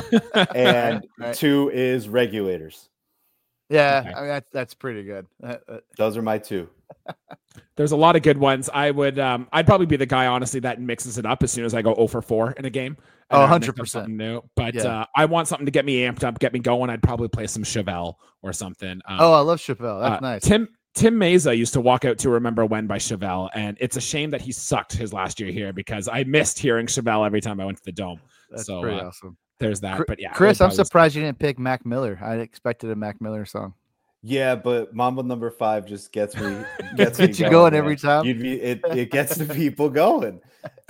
S2: And right. two is Regulators.
S3: Yeah, okay. I mean that's that's pretty good.
S2: Those are my two.
S1: There's a lot of good ones. I would, um, I'd probably be the guy, honestly, that mixes it up as soon as I go zero for four in a game.
S3: Oh, one hundred percent.
S1: New. But yeah. uh, I want something to get me amped up, get me going. I'd probably play some Chevelle or something. Um,
S3: oh, I love Chevelle. That's
S1: uh,
S3: nice.
S1: Tim Tim Mesa used to walk out to Remember When by Chevelle, and it's a shame that he sucked his last year here because I missed hearing Chevelle every time I went to the Dome.
S3: That's
S1: so,
S3: pretty
S1: uh,
S3: awesome.
S1: There's that. But yeah,
S3: Chris, I'm surprised you didn't pick Mac Miller. I expected a Mac Miller song.
S2: Yeah, but Mambo Number Five just gets me gets me
S3: you
S2: going,
S3: going
S2: man.
S3: every time.
S2: You'd be it. It gets the people going.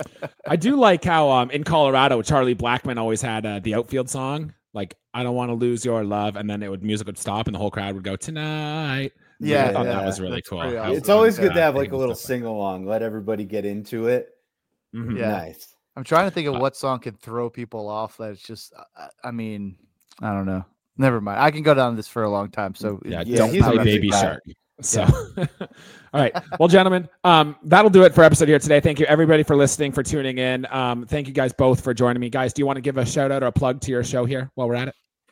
S1: I do like how um in Colorado, Charlie Blackmon always had uh, the outfield song, like "I Don't Want to Lose Your Love," and then it would music would stop and the whole crowd would go tonight.
S3: Yeah,
S1: I thought
S3: yeah,
S1: that was really cool.
S3: Awesome.
S2: It's always good to have like a little sing along, let everybody get into it.
S1: Mm-hmm.
S3: Yeah.
S2: Nice.
S3: I'm trying to think of what song could throw people off. That's just, I, I mean, I don't know. Never mind. I can go down this for a long time. So
S1: yeah,
S2: yeah
S1: don't play Baby
S2: guy.
S1: Shark. So, yeah. All right. Well, gentlemen, um, that'll do it for episode here today. Thank you everybody for listening, for tuning in. Um, thank you guys both for joining me. Guys, do you want to give a shout out or a plug to your show here while we're at it?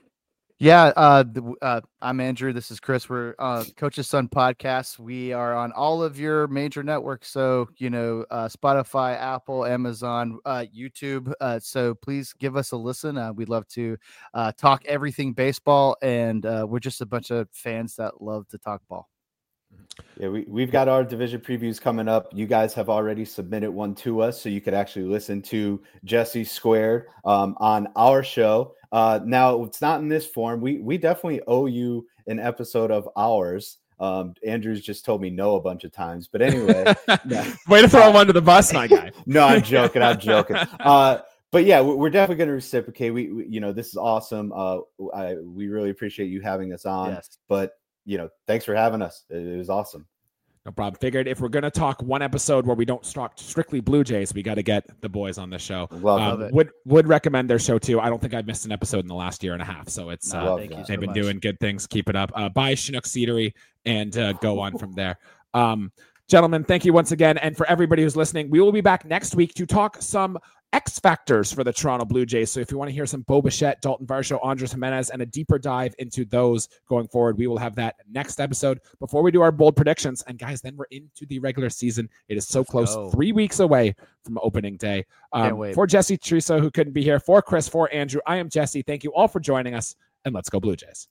S3: Yeah, uh, the, uh, I'm Andrew. This is Chris. We're uh, Coach's Son podcast. We are on all of your major networks. So, you know, uh, Spotify, Apple, Amazon, uh, YouTube. Uh, so please give us a listen. Uh, we'd love to uh, talk everything baseball. And uh, we're just a bunch of fans that love to talk ball.
S2: Yeah, we, we've got our division previews coming up. You guys have already submitted one to us, so you could actually listen to Jesse Squared um, on our show. Uh, now, it's not in this form. We we definitely owe you an episode of ours. Um, Andrew's just told me no a bunch of times. But anyway.
S1: yeah. Way to throw him under the bus, my guy.
S2: No, I'm joking. I'm joking. Uh, but yeah, we're definitely going to reciprocate. We, we, you know, this is awesome. Uh, I, we really appreciate you having us on.
S3: Yes.
S2: But you know, thanks for having us. It was awesome.
S1: No problem. Figured if we're going to talk one episode where we don't talk strictly Blue Jays, we got to get the boys on the show.
S2: Love
S1: um,
S2: it.
S1: Would would recommend their show too. I don't think I've missed an episode in the last year and a half. So it's
S3: no,
S1: uh, they've so been much. doing good things. Keep it up. Uh, buy Chinook Seedery and uh, go on from there. Um, gentlemen, thank you once again. And for everybody who's listening, we will be back next week to talk some X factors for the Toronto Blue Jays. So if you want to hear some Bo Bichette, Dalton Varsho, Andres Jimenez, and a deeper dive into those going forward, we will have that next episode before we do our bold predictions. And guys, then we're into the regular season. It is so Let's close, go. three weeks away from opening day. Um, for Jesse Triso, who couldn't be here, for Chris, for Andrew, I am Jesse. Thank you all for joining us, and let's go Blue Jays.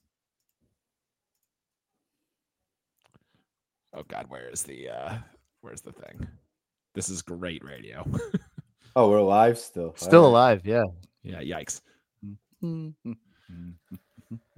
S1: Oh God, where is the uh, where's the thing? This is great radio.
S2: Oh, we're alive still.
S3: Still alive, yeah.
S1: Yeah, yikes.